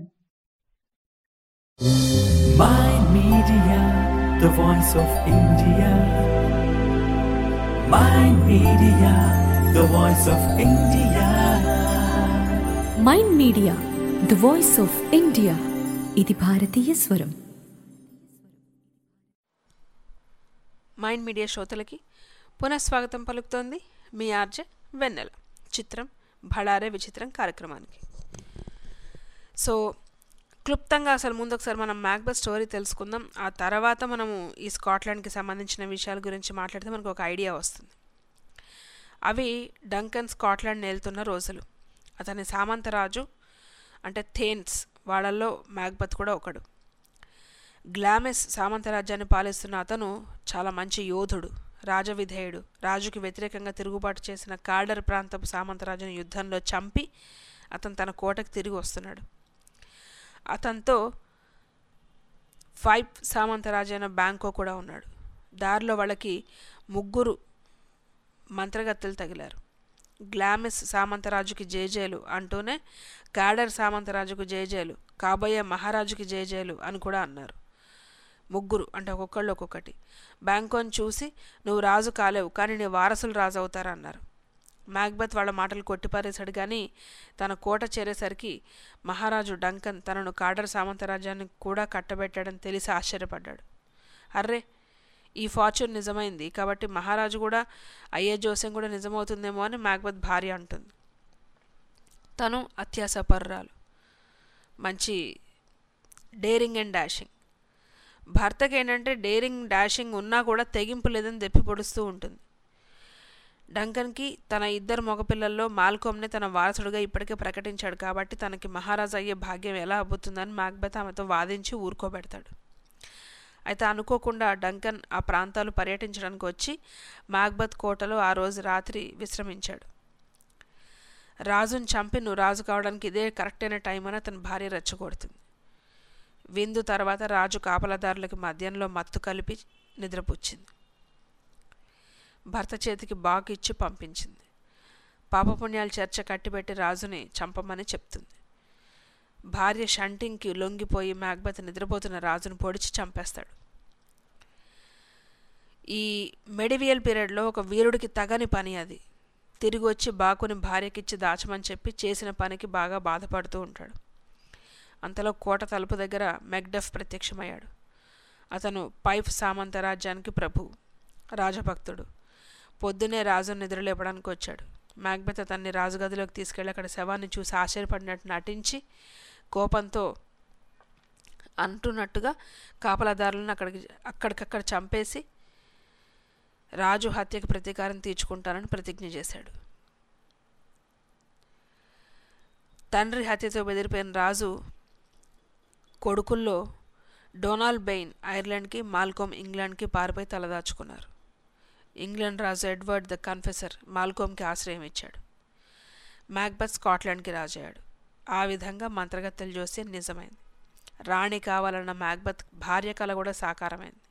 Mind Media, the voice of India. Mind Media, the voice of India. Mind Media, the voice of India. ఇది భారతీయ స్వరం. మైండ్ మీడియా శ్రోతలకి పునఃస్వాగతం పలుకుతోంది మీ ఆర్జే వెన్నెల. చిత్రం భళారే విచిత్రం కార్యక్రమానికి. సో క్లుప్తంగా అసలు ముందు ఒకసారి మనం మ్యాక్బెత్ స్టోరీ తెలుసుకుందాం. ఆ తర్వాత మనము ఈ స్కాట్లాండ్కి సంబంధించిన విషయాల గురించి మాట్లాడితే మనకు ఒక ఐడియా వస్తుంది. అవి డంకన్ స్కాట్లాండ్ నేలుతున్న రోజులు. అతని సామంతరాజు అంటే థేన్స్ వాళ్ళల్లో మ్యాక్బెత్ కూడా ఒకడు. గ్లామెస్ సామంతరాజ్యాన్ని పాలిస్తున్న అతను చాలా మంచి యోధుడు, రాజవిధేయుడు. రాజుకి వ్యతిరేకంగా తిరుగుబాటు చేసిన కార్డర్ ప్రాంతపు సామంతరాజును యుద్ధంలో చంపి అతను తన కోటకు తిరిగి వస్తున్నాడు. అతనితో ఫైప్ సామంతరాజు అయిన బ్యాంకో కూడా ఉన్నాడు. దారిలో వాళ్ళకి 3 మంత్రగత్తెలు తగిలారు. గ్లామెస్ సామంతరాజుకి జేజేలు అంటూనే కార్డర్ సామంతరాజుకు జేజేలు, కాబోయే మహారాజుకి జేజేలు అని కూడా అన్నారు. 3 అంటే ఒక్కొక్కళ్ళు ఒక్కొక్కటి. బ్యాంకోని చూసి నువ్వు రాజు కాలేవు, కానీ నీ వారసులు రాజు అవుతారన్నారు. మ్యాక్బెత్ వాళ్ళ మాటలు కొట్టిపారేశాడు. కానీ తన కోట చేరేసరికి మహారాజు డంకన్ తనను కార్డర్ సామంతరాజ్యాన్ని కూడా కట్టబెట్టాడని తెలిసి ఆశ్చర్యపడ్డాడు. అర్రే, ఈ ఫార్చ్యూన్ నిజమైంది కాబట్టి మహారాజు కూడా అయ్యే జోస్యం కూడా నిజమవుతుందేమో అని మ్యాక్బెత్ భార్య అంటుంది. తను అత్యాసపర్రాలు, మంచి డేరింగ్ అండ్ డాషింగ్. భర్తకి ఏంటంటే డేరింగ్ డాషింగ్ ఉన్నా కూడా తెగింపు లేదని దెప్పి పొడుస్తూ ఉంటుంది. డంకన్కి తన 2 మగపిల్లల్లో మాల్కోమ్ని తన వారసుడిగా ఇప్పటికే ప్రకటించాడు కాబట్టి తనకి మహారాజు అయ్యే భాగ్యం ఎలా అబ్బుతుందని మ్యాక్బెత్ ఆమెతో వాదించి ఊరుకోబెడతాడు. అయితే అనుకోకుండా డంకన్ ఆ ప్రాంతాలు పర్యటించడానికి వచ్చి మ్యాక్బెత్ కోటలో ఆ రోజు రాత్రి విశ్రమించాడు. రాజుని చంపి నువ్వు రాజు కావడానికి ఇదే కరెక్ట్ అయిన టైం అని అతని భార్య రెచ్చగొడుతుంది. విందు తర్వాత రాజు కాపలాదారులకి మద్యంలో మత్తు కలిపి నిద్రపుచ్చింది. భర్త చేతికి బాగు ఇచ్చి పంపించింది. పాపపుణ్యాలు చర్చ కట్టిపెట్టి రాజుని చంపమని చెప్తుంది. భార్య షంటింగ్కి లొంగిపోయి మ్యాక్బెత్ నిద్రపోతున్న రాజును పొడిచి చంపేస్తాడు. ఈ మెడివియల్ పీరియడ్లో ఒక వీరుడికి తగని పని అది. తిరిగి వచ్చి బాకుని భార్యకిచ్చి దాచమని చెప్పి చేసిన పనికి బాగా బాధపడుతూ ఉంటాడు. అంతలో కోట తలుపు దగ్గర మెక్డఫ్ ప్రత్యక్షమయ్యాడు. అతను పైప్ సామంతరాజ్యానికి ప్రభు, రాజభక్తుడు. పొద్దునే రాజును నిద్రలేపడానికి వచ్చాడు. మ్యాక్బెత్ అతన్ని రాజుగదిలోకి తీసుకెళ్లి అక్కడ శవాన్ని చూసి ఆశ్చర్యపడినట్టు నటించి కోపంతో అంటున్నట్టుగా కాపలాదారులను అక్కడికక్కడ చంపేసి రాజు హత్యకు ప్రతీకారం తీర్చుకుంటానని ప్రతిజ్ఞ చేశాడు. తండ్రి హత్యతో బెదిరిపోయిన రాజు కొడుకుల్లో డొనాల్డ్ బెయిన్ ఐర్లాండ్కి, మాల్కోమ్ ఇంగ్లాండ్కి పారిపోయి తలదాచుకున్నారు. ఇంగ్లాండ్ రాజు ఎడ్వర్డ్ ద కన్ఫెసర్ మాల్కోమ్కి ఆశ్రయం ఇచ్చాడు. మ్యాక్బెత్ స్కాట్లాండ్కి రాజయ్యాడు. ఆ విధంగా మంత్రగత్తెల జోస్యం నిజమైంది. రాణి కావాలన్న మ్యాక్బెత్ భార్య కల కూడా సాకారమైంది.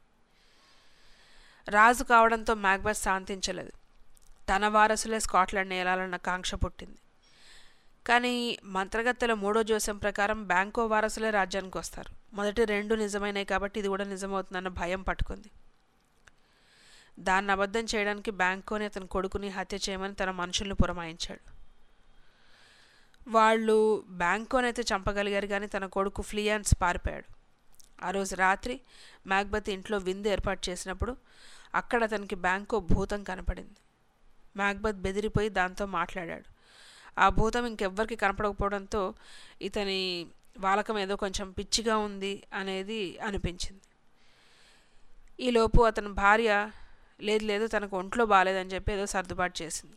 రాజు కావడంతో మ్యాక్బెత్ శాంతించలేదు. తన వారసులే స్కాట్లాండ్ ఏలాలన్న కాంక్ష పుట్టింది. కానీ మంత్రగత్తెల 3వ జోస్యం ప్రకారం బ్యాంకో వారసులే రాజ్యానికి వస్తారు. మొదటి 2 నిజమైనాయి కాబట్టి ఇది కూడా నిజమవుతుందన్న భయం పట్టుకుంది. దాన్ని అబద్ధం చేయడానికి బ్యాంకోని అతని కొడుకుని హత్య చేయమని తన మనుషుల్ని పురమాయించాడు. వాళ్ళు బ్యాంకోని అయితే చంపగలిగారు కానీ తన కొడుకు ఫ్లియాన్స్ పారిపోయాడు. ఆ రోజు రాత్రి మ్యాక్బెత్ ఇంట్లో విందు ఏర్పాటు చేసినప్పుడు అక్కడ అతనికి బ్యాంకో భూతం కనపడింది. మ్యాక్బెత్ బెదిరిపోయి దాంతో మాట్లాడాడు. ఆ భూతం ఇంకెవ్వరికి కనపడకపోవడంతో ఇతని వాలకం ఏదో కొంచెం పిచ్చిగా ఉంది అనేది అనిపించింది. ఈలోపు అతని భార్య లేదు తనకు ఒంట్లో బాగాలేదని చెప్పి ఏదో సర్దుబాటు చేసింది.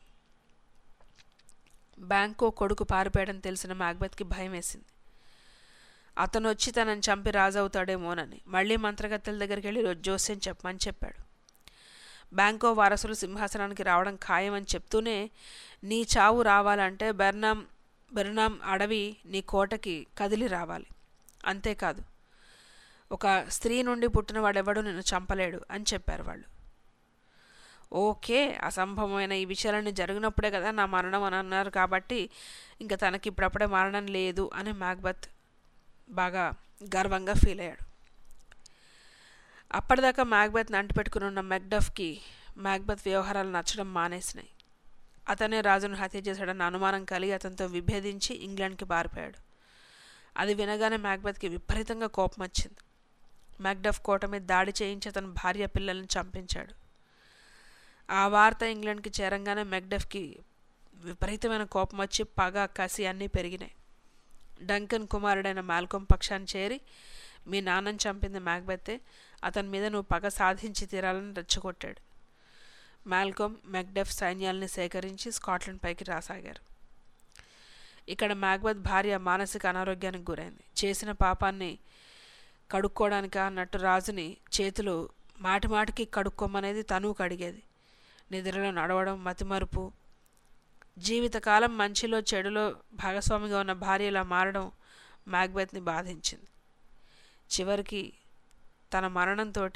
బ్యాంకో కొడుకు పారిపోయాడని తెలిసిన మ్యాక్బెత్కి భయం వేసింది. అతను వచ్చి తనని చంపి రాజవుతాడేమోనని మళ్ళీ మంత్రగత్తెల దగ్గరికి వెళ్ళి జోస్యం చెప్పమని చెప్పాడు. బ్యాంకో వారసులు సింహాసనానికి రావడం ఖాయమని చెప్తూనే నీ చావు రావాలంటే బెర్నామ్ అడవి నీ కోటకి కదిలి రావాలి, అంతేకాదు ఒక స్త్రీ నుండి పుట్టిన వాడెవడూ నిన్ను చంపలేడు అని చెప్పారు వాళ్ళు. ఓకే, అసంభవమైన ఈ విషయాలన్నీ జరిగినప్పుడే కదా నా మరణం అని అన్నారు కాబట్టి ఇంకా తనకి ఇప్పుడప్పుడే మరణం లేదు అని మ్యాక్బెత్ బాగా గర్వంగా ఫీల్ అయ్యాడు. అప్పటిదాకా మ్యాక్బెత్ని అంటిపెట్టుకుని ఉన్న మెక్డఫ్కి మ్యాక్బెత్ వ్యవహారాలు నచ్చడం మానేసినాయి. అతనే రాజును హత్య చేశాడన్న అనుమానం కలిగి అతనితో విభేదించి ఇంగ్లాండ్కి పారిపోయాడు. అది వినగానే మ్యాక్బెత్కి విపరీతంగా కోపం వచ్చింది. మెక్డఫ్ కోట మీద దాడి చేయించి అతని భార్య పిల్లల్ని చంపించాడు. ఆ వార్త ఇంగ్లాండ్కి చేరంగానే మెక్డఫ్కి విపరీతమైన కోపం వచ్చి పగ, కసి అన్నీ పెరిగినాయి. డంకన్ కుమారుడైన మాల్కోమ్ పక్షాన్ని చేరి మీ నాన్నని చంపింది మ్యాక్బెత్తే, అతని మీద నువ్వు పగ సాధించి తీరాలని రెచ్చగొట్టాడు. మాల్కోమ్ మెక్డఫ్ సైన్యాల్ని సేకరించి స్కాట్లాండ్ పైకి రాసాగారు. ఇక్కడ మ్యాక్బెత్ భార్య మానసిక అనారోగ్యానికి గురైంది. చేసిన పాపాన్ని కడుక్కోవడానికి అన్నట్టు రాజుని చేతులు మాటిమాటికి కడుక్కోమనేది తను కడిగేది. నిద్రలో నడవడం, మతిమరుపు, జీవితకాలం మంచిలో చెడులో భాగస్వామిగా ఉన్న భార్య ఇలా మారడం మ్యాక్బెత్ని బాధించింది. చివరికి తన మరణంతో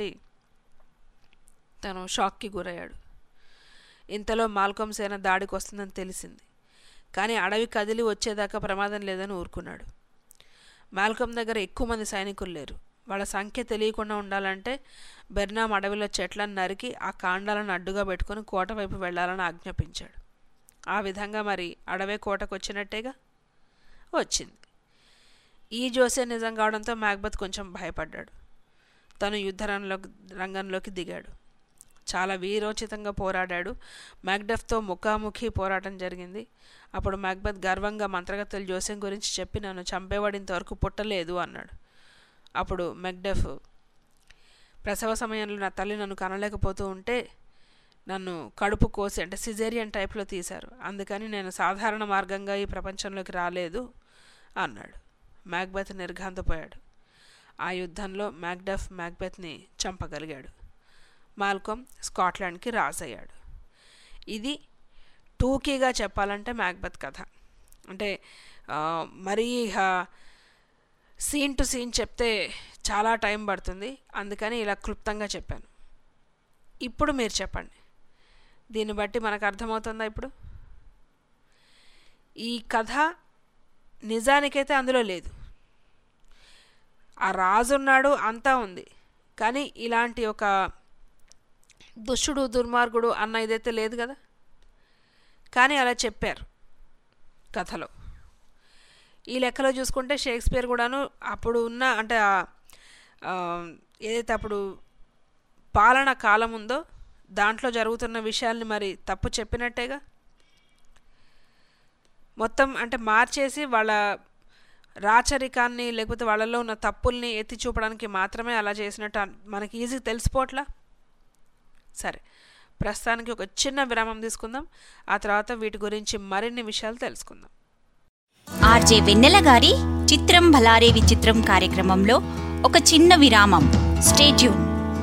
తను షాక్కి గురయ్యాడు. ఇంతలో మాల్కమ్ సేన దాడికి వస్తుందని తెలిసింది. కానీ అడవి కదిలి వచ్చేదాకా ప్రమాదం లేదని ఊరుకున్నాడు. మాల్కమ్ దగ్గర ఎక్కువ మంది సైనికులు లేరు. వాళ్ళ సంఖ్య తెలియకుండా ఉండాలంటే బెర్నామ్ అడవిలో చెట్లను నరికి ఆ కాండాలను అడ్డుగా పెట్టుకుని కోట వైపు వెళ్లాలని ఆజ్ఞాపించాడు. ఆ విధంగా మరి అడవే కోటకు వచ్చినట్టేగా వచ్చింది. ఈ జోసే నిజం కావడంతో మ్యాక్బెత్ కొంచెం భయపడ్డాడు. తను యుద్ధ రంగంలోకి దిగాడు. చాలా వీరోచితంగా పోరాడాడు. మ్యాక్డఫ్తో ముఖాముఖి పోరాటం జరిగింది. అప్పుడు మ్యాక్బెత్ గర్వంగా మంత్రగత్తెలు జోసెం గురించి చెప్పి నన్ను చంపేవాడు ఇంతవరకు పుట్టలేదు అన్నాడు. అప్పుడు మెక్డఫ్, ప్రసవ సమయంలో నా తల్లి నన్ను కనలేకపోతూ ఉంటే నన్ను కడుపు కోసి అంటే సిజేరియన్ టైప్లో తీశారు, అందుకని నేను సాధారణ మార్గంగా ఈ ప్రపంచంలోకి రాలేదు అన్నాడు. మ్యాక్బెత్ నిర్ఘాంతపోయాడు. ఆ యుద్ధంలో మ్యాక్డఫ్ మ్యాక్బెత్ని చంపగలిగాడు. మాల్కమ్ స్కాట్లాండ్కి రాజయ్యాడు. ఇది టూకీగా చెప్పాలంటే మ్యాక్బెత్ కథ. అంటే మరీ సీన్ టు సీన్ చెప్తే చాలా టైం పడుతుంది, అందుకని ఇలా క్లుప్తంగా చెప్పాను. ఇప్పుడు మీరు చెప్పండి, దీన్ని బట్టి మనకు అర్థమవుతుందా? ఇప్పుడు ఈ కథ నిజానికైతే అందులో లేదు. ఆ రాజున్నాడు, అంతా ఉంది, కానీ ఇలాంటి ఒక దుష్టుడు దుర్మార్గుడు అన్న ఇదైతే లేదు కదా. కానీ అలా చెప్పారు కథలో. ఈ లెక్కలో చూసుకుంటే షేక్స్పియర్ కూడాను అప్పుడు ఉన్న అంటే ఏదైతే అప్పుడు పాలన కాలం ఉందో దాంట్లో జరుగుతున్న విషయాల్ని మరి తప్పు చెప్పినట్టేగా. మొత్తం అంటే మార్చేసి వాళ్ళ రాచరికాన్ని లేకపోతే వాళ్ళల్లో ఉన్న తప్పుల్ని ఎత్తి చూపడానికి మాత్రమే అలా చేసినట్టు మనకి ఈజీ తెలిసిపోట్లా. సరే, ప్రస్తుతానికి ఒక చిన్న విరామం తీసుకుందాం. ఆ తర్వాత వీటి గురించి మరిన్ని విషయాలు తెలుసుకుందాం. ఆర్జే వెన్నెల గారి చిత్రం భలారే విచిత్రం కార్యక్రమంలో ఒక చిన్న విరామం. Stay tune.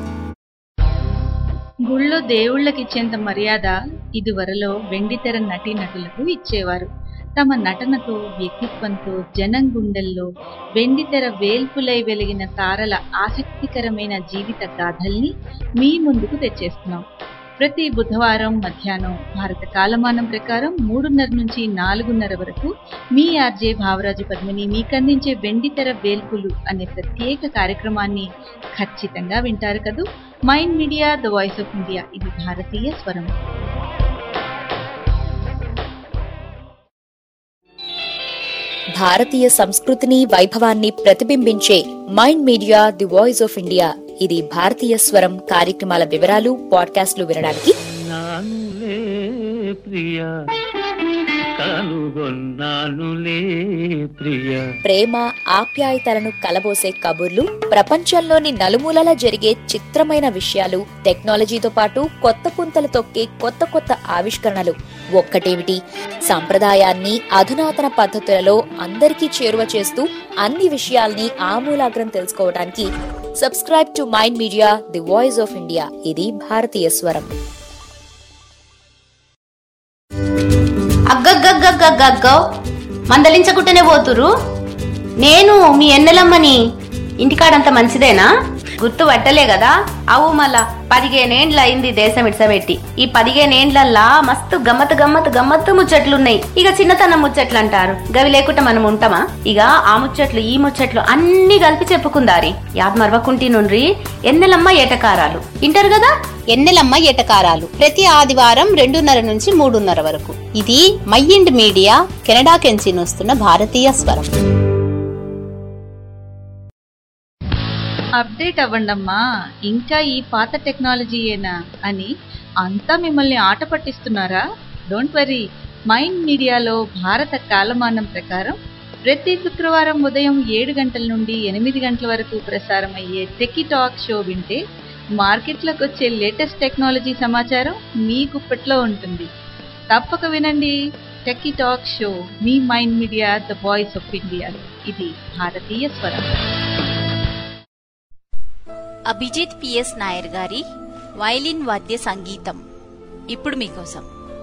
గుళ్ళో దేవుళ్ళకిచ్చేంత మర్యాద ఇదివరలో వెండితెర నటీనటులకు ఇచ్చేవారు. తమ నటనతో, వ్యక్తిత్వంతో జనం గుండెల్లో వెండితెర వేల్పులై వెలిగిన తారల ఆసక్తికరమైన జీవిత గాథల్ని మీ ముందుకు తెచ్చేస్తున్నాం. ప్రతి బుధవారం మధ్యాహ్నం భారత కాలమానం ప్రకారం 3:30 నుంచి 4:30 వరకు మీ ఆర్జే భావరాజు పద్మిని మీకందించే వెండితెర వేల్పులు అనే ప్రత్యేక కార్యక్రమాన్ని ఖచ్చితంగా వింటారు కదూ. Mind Media, the voice of India, ఇది భారతీయ స్వరం. భారతీయ సంస్కృతిని, వైభవాన్ని ప్రతిబింబించే Mind Media, the voice of India, ఇది భారతీయ స్వరం కార్యక్రమాల వివరాలు, పాడ్కాస్ట్లు వినడానికి నానులే ప్రియా కనుగొన్నానులే ప్రియా. ప్రేమ ఆప్యాయతలను కలబోసే కబుర్లు, ప్రపంచంలోని నలుమూలలా జరిగే చిత్రమైన విషయాలు, టెక్నాలజీతో పాటు కొత్త పుంతలు తొక్కే కొత్త కొత్త ఆవిష్కరణలు. ఒక్కటేమిటి, సంప్రదాయాన్ని అధునాతన పద్ధతులలో అందరికీ చేరువ చేస్తూ అన్ని విషయాల్ని ఆమూలాగ్రం తెలుసుకోవడానికి subscribe to Mind Media, the voice of India, ఇది భారతీయ స్వరం. అగ్గగ్గగ్గగ్గగ్గో మందలించకుంటేనే పోతురు. నేను మీ ఎన్నెలమ్మని. ఇంటికాడంత మంచిదేనా? గుర్తు పట్టలే కదా? అవు మళ్ళా 15 ఏండ్లు అయింది దేశం ఇడ్సబెట్టి. ఈ 15 ఏండ్లల్లా మస్తు గమ్మత్ గమ్మత్ గమ్మత్తు ముచ్చట్లున్నాయి. ఇక చిన్నతనం ముచ్చట్లు అంటారు, గవి లేకుండా మనం ఉంటామా? ఇక ఆ ముచ్చట్లు ఈ ముచ్చట్లు అన్ని కలిపి చెప్పుకుందారి. యాద్ మరవకుంటి నుండ్రి ఎన్నెలమ్మ ఏటకారాలు ఇంటారు కదా. ఎన్నెలమ్మ ఏటకారాలు ప్రతి ఆదివారం 2:30 నుంచి 3:30 వరకు. ఇది మైండ్ మీడియా, కెనడా కెంచి వస్తున్న భారతీయ స్వరం. అప్డేట్ అవ్వండమ్మా, ఇంకా ఈ పాత టెక్నాలజీయేనా అని అంతా మిమ్మల్ని ఆట పట్టిస్తున్నారా? డోంట్ వరీ, మైండ్ మీడియాలో భారత కాలమానం ప్రకారం ప్రతి శుక్రవారం ఉదయం 7 గంటల నుండి 8 గంటల వరకు ప్రసారమయ్యే టెకీ టాక్ షో వింటే మార్కెట్లోకి వచ్చే లేటెస్ట్ టెక్నాలజీ సమాచారం మీ గుప్పెట్లో ఉంటుంది. తప్పక వినండి. టెకీ టాక్ షో మీ Mind Media the voice of India. ఇది భారతీయ స్వరం. అభిజిత్ పిఎస్ నాయర్ గారి వైలిన్ వాద్య సంగీతం ఇప్పుడు మీకోసం.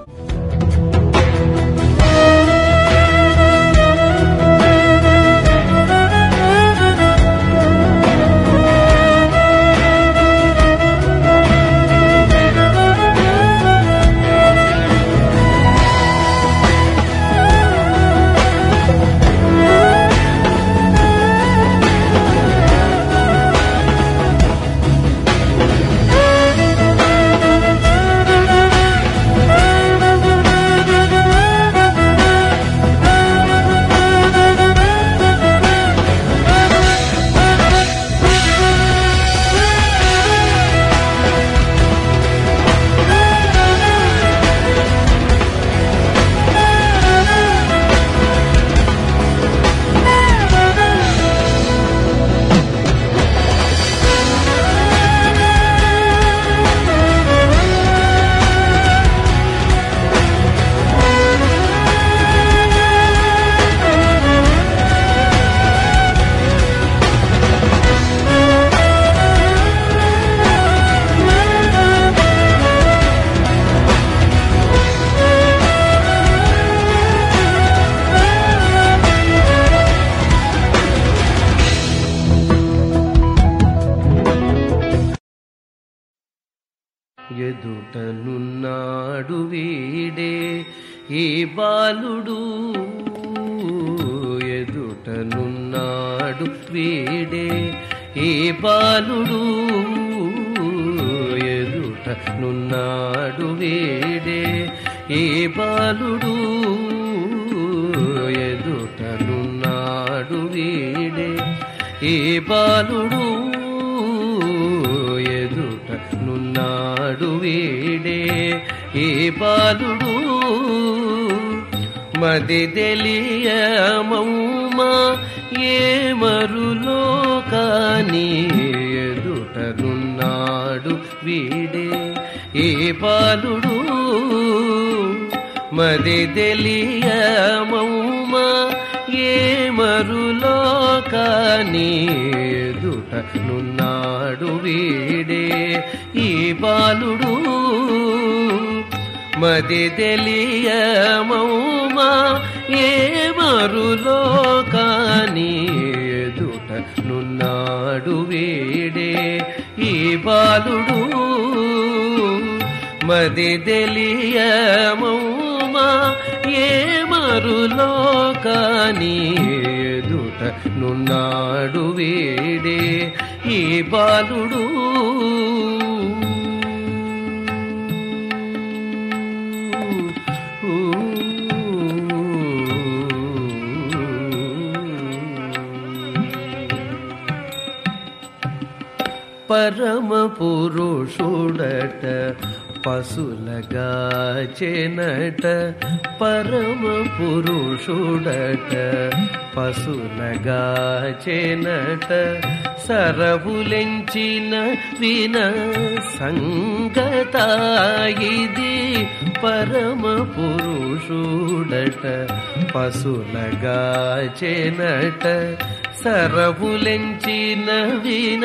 ఎదుటనున్నాడు వీడే ఈ బాలుడు, ఎదుటనున్నాడు వీడే ఈ బాలుడు, ఎదుటనున్నాడు వీడే ఈ బాలుడు, ఎదుటనున్నాడు వీడే ఈ బాలుడు, ఎదుటనున్నాడు వీడే ఈ బాలుడు. మది తెలియమౌమా ఏ మరులో కాని, ఎదుటనున్నాడు వీడే ఈ బాలుడు. మది తెలియమౌమా ఏ మరులో కాని, ఎదుటనున్నాడు వీడే ఈ బాలుడు. మది తెలియమౌమా ఏ మరులో కాని, ఎదుటనున్నాడు వీడే ఈ బాలుడు. మది తెలియమౌమా ఏ మరులో కాని, ఎదుటనున్నాడు వీడే ఈ బాలుడు. పరమ పురుషుడట పశులగా చెనట, పరమ పురుషుడట పశులగా చెనట, సరవులెంచిన విన సంగతాయిది. పరమ పురుషుడట పశులగా చెనట, సరవులెంచిన విన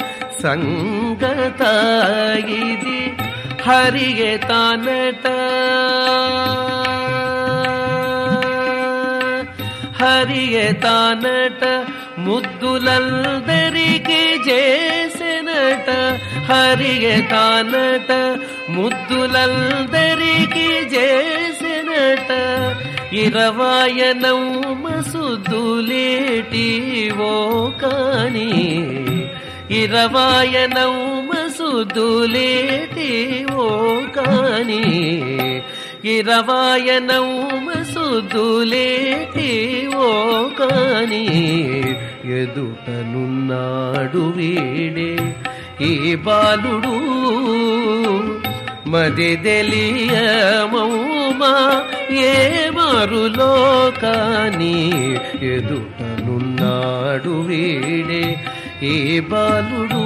సంగతాయిది. హరిగే తానట, హరిగే తానట ముద్దులందరికీ చేసెనట, హరిగే తానట ముద్దులందరికీ చేసెనట. ఇరవాయనౌమ సుద్దులేటివో కాని, ఇరవాయనౌమ సుద్దులేటివో కాని, ఇరవాయనౌమ సుద్దులేటివో కాని, ఎదుటనున్నాడు వీడే ఈ బాలుడు. మది తెలియమౌమా ఏ మరులో కాని, ఎదుటనున్నాడు వీడే ఈ బాలుడు.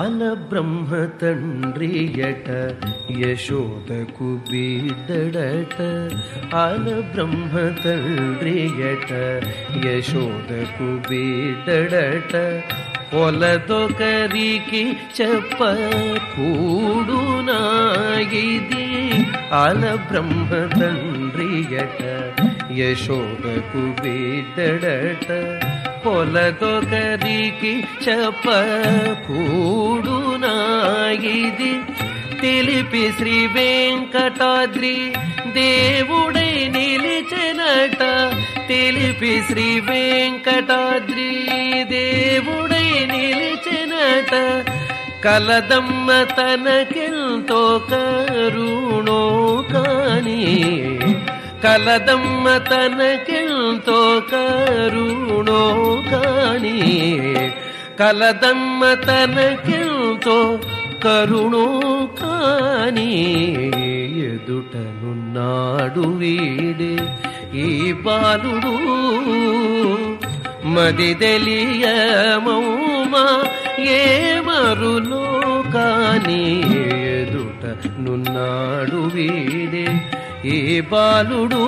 ఆల బ్రహ్మ తండ్రియట యశోదకు బిడ్డడట ఆల బ్రహ్మ తండ్రియట యశోదకు బిడ్డడట పొలదొకరికి చెప్ప కూడునా ఇది ఆల బ్రహ్మ తండ్రియట యశోదకు బిడ్డడట పొలదొకరికి చెప్ప కూడునా ఇది తెలిపి శ్రీ వెంకటాద్రి దేవుడై నిలిచెనట తెలిపి శ్రీ వెంకటాద్రి దేవుడై నిలిచెనట కలదమ్మ తనకెంతో కరుణో కాని కలదమ్మ తనకెంతో కరుణో కాని కలదమ్మ తనకెంతో కరుణో కాని ఎదుటనున్నాడు వీడే ఈ బాలుడు మది తెలియమౌమా ఏ మరులో కాని ఎదుటనున్నాడు వీడే ఈ బాలుడు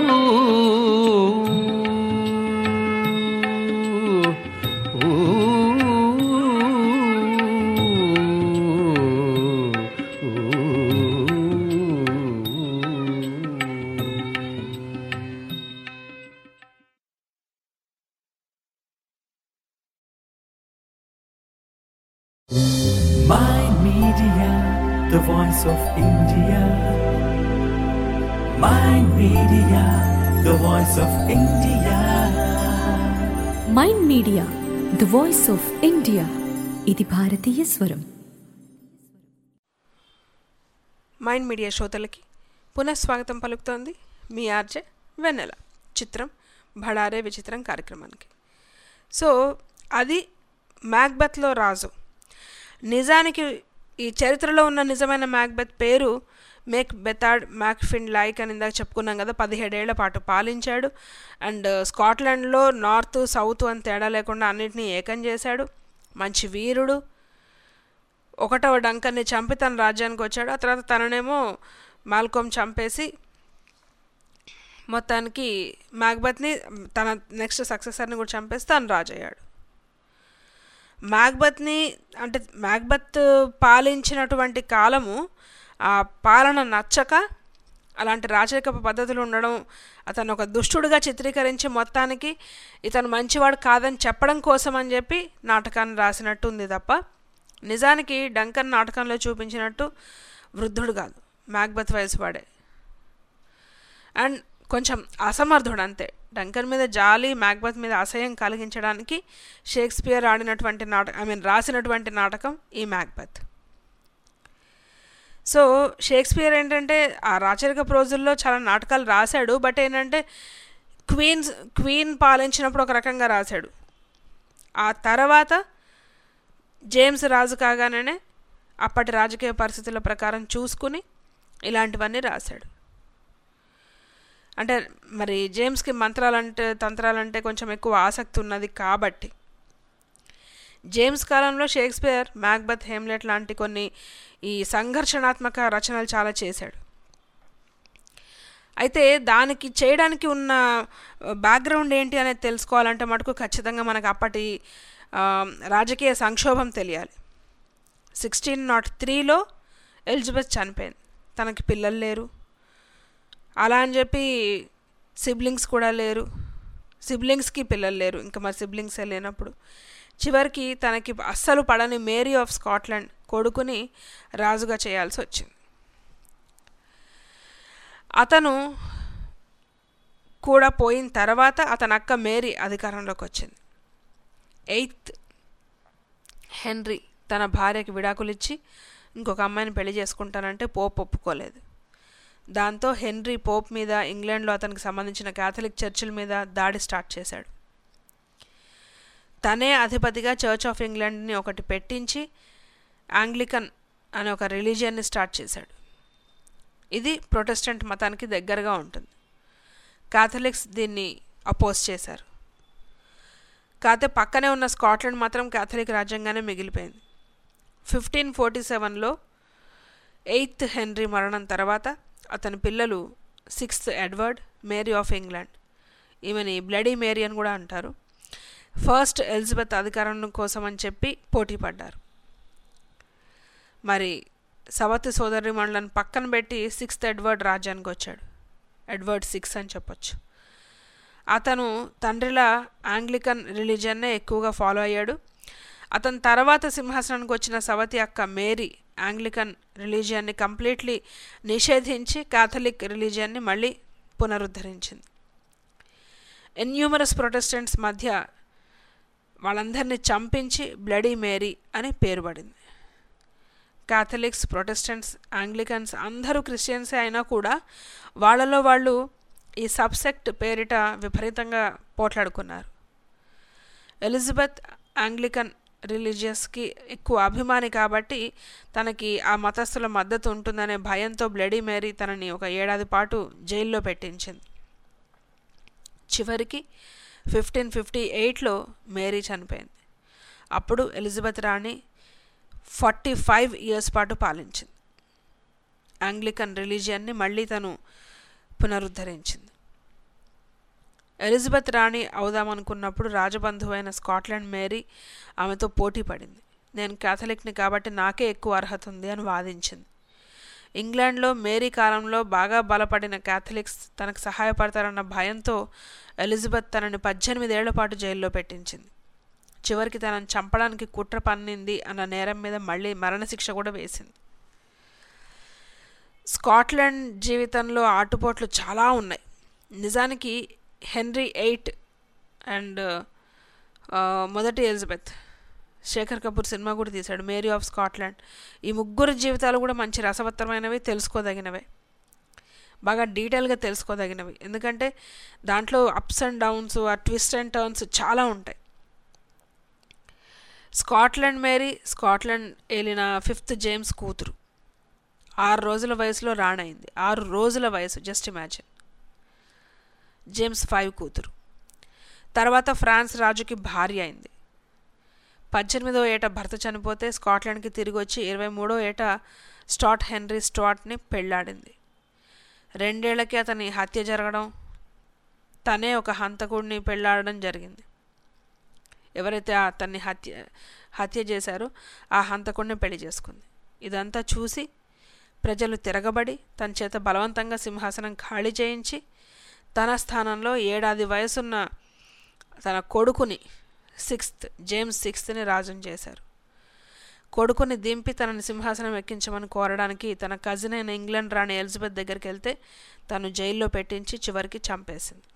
Mind Media, the voice of India. Mind Media, the voice of India. Mind Media the voice of India ఇది భారతీయ స్వరం. మైండ్ మీడియా శ్రోతలకి పునఃస్వాగతం పలుకుతోంది మీ ఆర్జే వెన్నెల. చిత్రం భళారే విచిత్రం కార్యక్రమానికి. సో అది మ్యాక్బెత్లో రాజు. నిజానికి ఈ చరిత్రలో ఉన్న నిజమైన మ్యాక్బెత్ పేరు మేక్ బెతాడ్ మ్యాక్ఫిన్ లైక్ అని ఇందాక చెప్పుకున్నాం కదా. 17 ఏళ్ల పాటు పాలించాడు. అండ్ స్కాట్లాండ్లో నార్త్ సౌత్ అని తేడా లేకుండా అన్నింటినీ ఏకం చేశాడు. మంచి వీరుడు. 1వ డంకన్ని చంపి తన రాజ్యానికి వచ్చాడు. ఆ తర్వాత తననేమో మాల్కోమ్ చంపేసి మొత్తానికి మ్యాక్బెత్ని తన నెక్స్ట్ సక్సెసర్ని కూడా చంపేసి తను రాజయ్యాడు. మ్యాక్బెత్ని అంటే మ్యాక్బెత్ పాలించినటువంటి కాలము ఆ పాలన నచ్చక అలాంటి రాచరికపు పద్ధతులు ఉండడం, అతను ఒక దుష్టుడుగా చిత్రీకరించి మొత్తానికి ఇతను మంచివాడు కాదని చెప్పడం కోసం అని చెప్పి నాటకాన్ని రాసినట్టు ఉంది తప్ప నిజానికి డంకన్ నాటకంలో చూపించినట్టు వృద్ధుడు కాదు, మ్యాక్బెత్ వయసు వాడే. అండ్ కొంచెం అసమర్థుడు అంతే. డంకన్ మీద జాలి, మ్యాక్బెత్ మీద అసహ్యం కలిగించడానికి షేక్స్పియర్ రాసినటువంటి నాటకం ఈ మ్యాక్బెత్. సో షేక్స్పియర్ ఏంటంటే ఆ రాచరిక రోజుల్లో చాలా నాటకాలు రాశాడు. బట్ ఏంటంటే క్వీన్ పాలించినప్పుడు ఒక రకంగా రాశాడు. ఆ తర్వాత జేమ్స్ రాజు కాగానే అప్పటి రాజకీయ పరిస్థితుల ప్రకారం చూసుకుని ఇలాంటివన్నీ రాశాడు. అంటే మరి జేమ్స్కి తంత్రాలంటే కొంచెం ఎక్కువ ఆసక్తి ఉన్నది కాబట్టి జేమ్స్ కాలంలో షేక్స్పియర్ మ్యాక్బెత్, హేమ్లెట్ లాంటి కొన్ని ఈ సంఘర్షణాత్మక రచనలు చాలా చేశాడు. అయితే దానికి చేయడానికి ఉన్న బ్యాక్గ్రౌండ్ ఏంటి అనేది తెలుసుకోవాలంటే మటుకు ఖచ్చితంగా మనకు అప్పటి రాజకీయ సంక్షోభం తెలియాలి. 1603లో ఎలిజబెత్ చనిపోయింది. తనకి పిల్లలు లేరు. అలా అని చెప్పి సిబ్లింగ్స్ కూడా లేరు. సిబ్లింగ్స్కి పిల్లలు లేరు. ఇంకా మరి సిబ్లింగ్సే లేనప్పుడు చివరికి తనకి అస్సలు పడని మేరీ ఆఫ్ స్కాట్లాండ్ కొడుకుని రాజుగా చేయాల్సి వచ్చింది. అతను కూడా పోయిన తర్వాత అతని అక్క మేరీ అధికారంలోకి వచ్చింది. 8th హెన్రీ తన భార్యకి విడాకులిచ్చి ఇంకొక అమ్మాయిని పెళ్లి చేసుకుంటానంటే పోప్ ఒప్పుకోలేదు. దాంతో హెన్రీ పోప్ మీద, ఇంగ్లాండ్లో అతనికి సంబంధించిన క్యాథలిక్ చర్చిల మీద దాడి స్టార్ట్ చేశాడు. తనే అధిపతిగా చర్చ్ ఆఫ్ ఇంగ్లాండ్ని ఒకటి పెట్టించి ఆంగ్లికన్ అనే ఒక రిలీజియన్ని స్టార్ట్ చేశాడు. ఇది ప్రొటెస్టెంట్ మతానికి దగ్గరగా ఉంటుంది. క్యాథలిక్స్ దీన్ని అపోజ్ చేశారు. కాకపోతే పక్కనే ఉన్న స్కాట్లాండ్ మాత్రం క్యాథలిక్ రాజ్యంగానే మిగిలిపోయింది. 1547లో 8th హెన్రీ మరణం తర్వాత అతని పిల్లలు 6th Edward, Mary of England, ఈమెని బ్లడీ మేరీ అని కూడా అంటారు, 1st ఎలిజబెత్ అధికారం కోసం అని చెప్పి పోటీ పడ్డారు. మరి సవతి సోదరి మండలను పక్కన పెట్టి 6th ఎడ్వర్డ్ రాజ్యానికి వచ్చాడు. ఎడ్వర్డ్ 6 అని చెప్పొచ్చు. అతను తండ్రిలా ఆంగ్లికన్ రిలీజియన్నే ఎక్కువగా ఫాలో అయ్యాడు. అతని తర్వాత సింహాసనానికి వచ్చిన సవతి అక్క మేరీ ఆంగ్లికన్ రిలీజియన్ని కంప్లీట్లీ నిషేధించి క్యాథలిక్ రిలీజియన్ని మళ్ళీ పునరుద్ధరించింది. ఎన్యూమరస్ ప్రొటెస్టెంట్స్ మధ్య వాళ్ళందరినీ చంపించి బ్లడీ మేరీ అని పేరు పడింది. క్యాథలిక్స్, ప్రొటెస్టెంట్స్, ఆంగ్లికన్స్ అందరూ క్రిస్టియన్సే అయినా కూడా వాళ్ళలో వాళ్ళు ఈ సబ్సెక్ట్ పేరిట విపరీతంగా పోట్లాడుకున్నారు. ఎలిజబెత్ ఆంగ్లికన్ రిలీజియస్కి ఎక్కువ అభిమాని కాబట్టి తనకి ఆ మతస్థుల మద్దతు ఉంటుందనే భయంతో బ్లడీ మేరీ తనని ఒక ఏడాది పాటు జైల్లో పెట్టించింది. చివరికి 1558లో మేరీ చనిపోయింది. అప్పుడు ఎలిజబెత్ రాణి 45 years పాటు పాలించింది. ఆంగ్లికన్ రిలీజియన్ని మళ్ళీ తను పునరుద్ధరించింది. ఎలిజబెత్ రాణి అవుదామనుకున్నప్పుడు రాజబంధువైన స్కాట్లాండ్ మేరీ ఆమెతో పోటీ పడింది. నేను క్యాథలిక్ని కాబట్టి నాకే ఎక్కువ అర్హత ఉంది అని వాదించింది. ఇంగ్లాండ్లో మేరీ కాలంలో బాగా బలపడిన క్యాథలిక్స్ తనకు సహాయపడతారన్న భయంతో ఎలిజబెత్ తనని 18 ఏళ్ల పాటు జైల్లో పెట్టించింది. చివరికి తనని చంపడానికి కుట్ర పన్నింది అన్న నేరం మీద మళ్ళీ మరణశిక్ష కూడా వేసింది. స్కాట్లాండ్ జీవితంలో ఆటుపోట్లు చాలా ఉన్నాయి. నిజానికి హెన్రీ 8 అండ్ మొదటి ఎలిజబెత్, శేఖర్ కపూర్ సినిమా కూడా తీశాడు మేరీ ఆఫ్ స్కాట్లాండ్. ఈ ముగ్గురు జీవితాలు కూడా మంచి రసవత్తరమైనవి, తెలుసుకోదగినవే, బాగా డీటెయిల్గా తెలుసుకోదగినవి. ఎందుకంటే దాంట్లో అప్స్ అండ్ డౌన్స్, ఆ ట్విస్ట్ అండ్ టర్న్స్ చాలా ఉంటాయి. స్కాట్లాండ్ మేరీ స్కాట్లాండ్ ఏలిన 5th జేమ్స్ కూతురు. 6 రోజుల వయసులో రాణైంది. 6 రోజుల వయసు, జస్ట్ ఇమాజిన్. జేమ్స్ 5 కూతురు. తర్వాత ఫ్రాన్స్ రాజుకి భార్య అయింది. 18వ ఏట భర్త చనిపోతే స్కాట్లాండ్కి తిరిగి వచ్చి 23వ ఏట స్టాట్ హెన్రీ స్టాట్ని పెళ్లాడింది. 2 ఏళ్లకి అతని హత్య జరగడం, తనే ఒక హంతకుడిని పెళ్లాడడం జరిగింది. ఎవరైతే అతన్ని హత్య చేశారో ఆ హంతకుడిని పెళ్లి చేసుకుంది. ఇదంతా చూసి ప్రజలు తిరగబడి తన చేత బలవంతంగా సింహాసనం ఖాళీ చేయించి తన స్థానంలో 7 ఏళ్ల వయసున్న తన కొడుకుని 6th జేమ్స్ 6ని రాజుని చేశారు. కొడుకుని దింపి తనని సింహాసనం ఎక్కించమని కోరడానికి తన కజిన్ అయిన ఇంగ్లాండ్ రాణి ఎలిజబెత్ దగ్గరికి వెళ్తే తను జైల్లో పెట్టించి చివరికి చంపేసింది.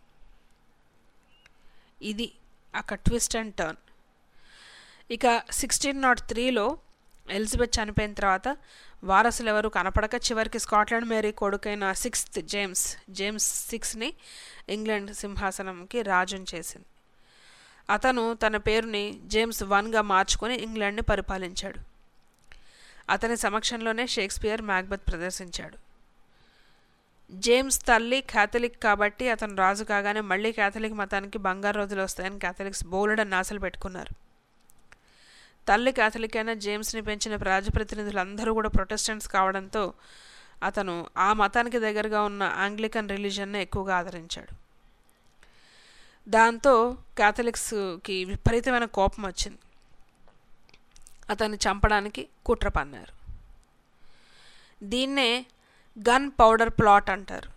ఇది అక్కడ ట్విస్ట్ అండ్ టర్న్. ఇక 1603లో ఎలిజబెత్ చనిపోయిన తర్వాత వారసులు ఎవరు కనపడక చివరికి స్కాట్లాండ్ మేరీ కొడుకైన 6th జేమ్స్ 6ని ఇంగ్లాండ్ సింహాసనంకి రాజుని చేసింది. అతను తన పేరుని జేమ్స్ 1గా మార్చుకొని ఇంగ్లాండ్ని పరిపాలించాడు. అతని సమక్షంలోనే షేక్స్పియర్ మ్యాక్బెత్ ప్రదర్శించాడు. జేమ్స్ తల్లి క్యాథలిక్ కాబట్టి అతను రాజు కాగానే మళ్ళీ క్యాథలిక్ మతానికి బంగారు రోజులు వస్తాయని క్యాథలిక్స్ బోలెడని ఆశలు పెట్టుకున్నారు. తల్లి క్యాథలిక్ అయిన జేమ్స్ని పెంచిన రాజప్రతినిధులు అందరూ కూడా ప్రొటెస్టెంట్స్ కావడంతో అతను ఆ మతానికి దగ్గరగా ఉన్న ఆంగ్లికన్ రిలీజియన్నే ఎక్కువగా ఆదరించాడు. దాంతో క్యాథలిక్స్కి విపరీతమైన కోపం వచ్చింది. అతన్ని చంపడానికి కుట్ర పన్నారు. దీన్నే గన్ పౌడర్ ప్లాట్ అంటారు.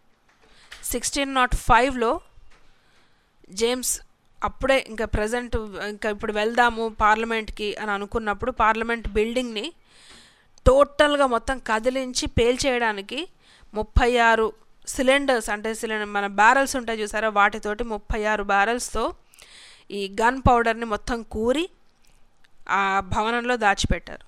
1605లో జేమ్స్ అప్పుడే ఇంకా ఇప్పుడు వెళ్దాము పార్లమెంట్కి అని అనుకున్నప్పుడు పార్లమెంట్ బిల్డింగ్ని టోటల్గా మొత్తం కదిలించి పేల్చేయడానికి 36 సిలిండర్స్, అంటే మన బ్యారల్స్ ఉంటాయి చూసారా, వాటితోటి 36 బ్యారల్స్తో ఈ గన్ పౌడర్ని మొత్తం కూరి ఆ భవనంలో దాచిపెట్టారు.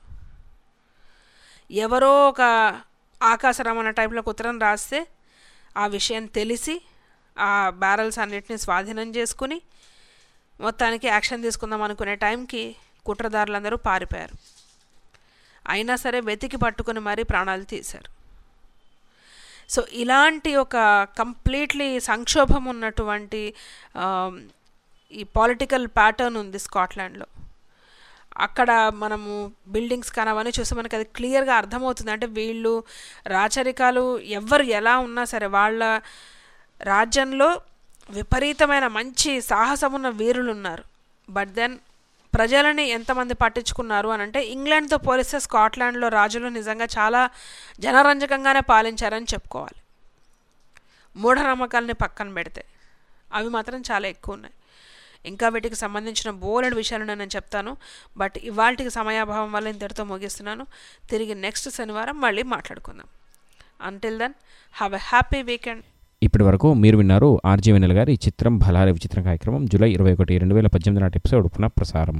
ఎవరో ఒక ఆకాశరమణ టైప్లో ఉత్తరం రాస్తే ఆ విషయం తెలిసి ఆ బ్యారల్స్ అన్నిటిని స్వాధీనం చేసుకుని మొత్తానికి యాక్షన్ తీసుకుందాం అనుకునే టైంకి కుట్రదారులందరూ పారిపోయారు. అయినా సరే వెతికి పట్టుకుని మరీ ప్రాణాలు తీశారు. సో ఇలాంటి ఒక కంప్లీట్లీ సంక్షోభం ఉన్నటువంటి ఈ పొలిటికల్ ప్యాటర్న్ ఉంది స్కాట్లాండ్లో. అక్కడ మనము బిల్డింగ్స్ కానీ అవన్నీ చూస్తే మనకి అది క్లియర్గా అర్థమవుతుంది. అంటే వీళ్ళు రాచరికాలు ఎవ్వరు ఎలా ఉన్నా సరే వాళ్ళ రాజ్యంలో విపరీతమైన మంచి సాహసమున్న వీరులు ఉన్నారు. బట్ దెన్ ప్రజలని ఎంతమంది పట్టించుకున్నారు అని అంటే ఇంగ్లాండ్తో పోలిస్తే స్కాట్లాండ్లో రాజులు నిజంగా చాలా జనరంజకంగానే పాలించారని చెప్పుకోవాలి. మూఢనమ్మకాలని పక్కన పెడితే అవి మాత్రం చాలా ఎక్కువ ఉన్నాయి. ఇంకా వీటికి సంబంధించిన బోలెడు విషయాలు నేను చెప్తాను. బట్ ఇవాళకి సమయాభావం వల్ల ఇంతటితో ముగిస్తున్నాను. తిరిగి నెక్స్ట్ శనివారం మళ్ళీ మాట్లాడుకుందాం. Until then have a happy weekend. ఇప్పటి వరకు మీరు విన్నారు ఆర్జే వెన్నెల గారి చిత్రం భలారే విచిత్రం కార్యక్రమం జూలై 21, 2018 నాటి ఎపిసోడ్ పునః ప్రసారం.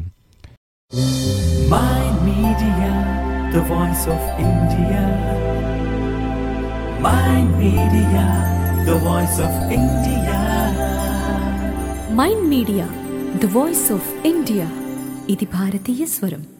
Mind Media, the voice of India. Mind Media, the voice of India. Mind Media the voice of India ఇది భారతీయ స్వరం.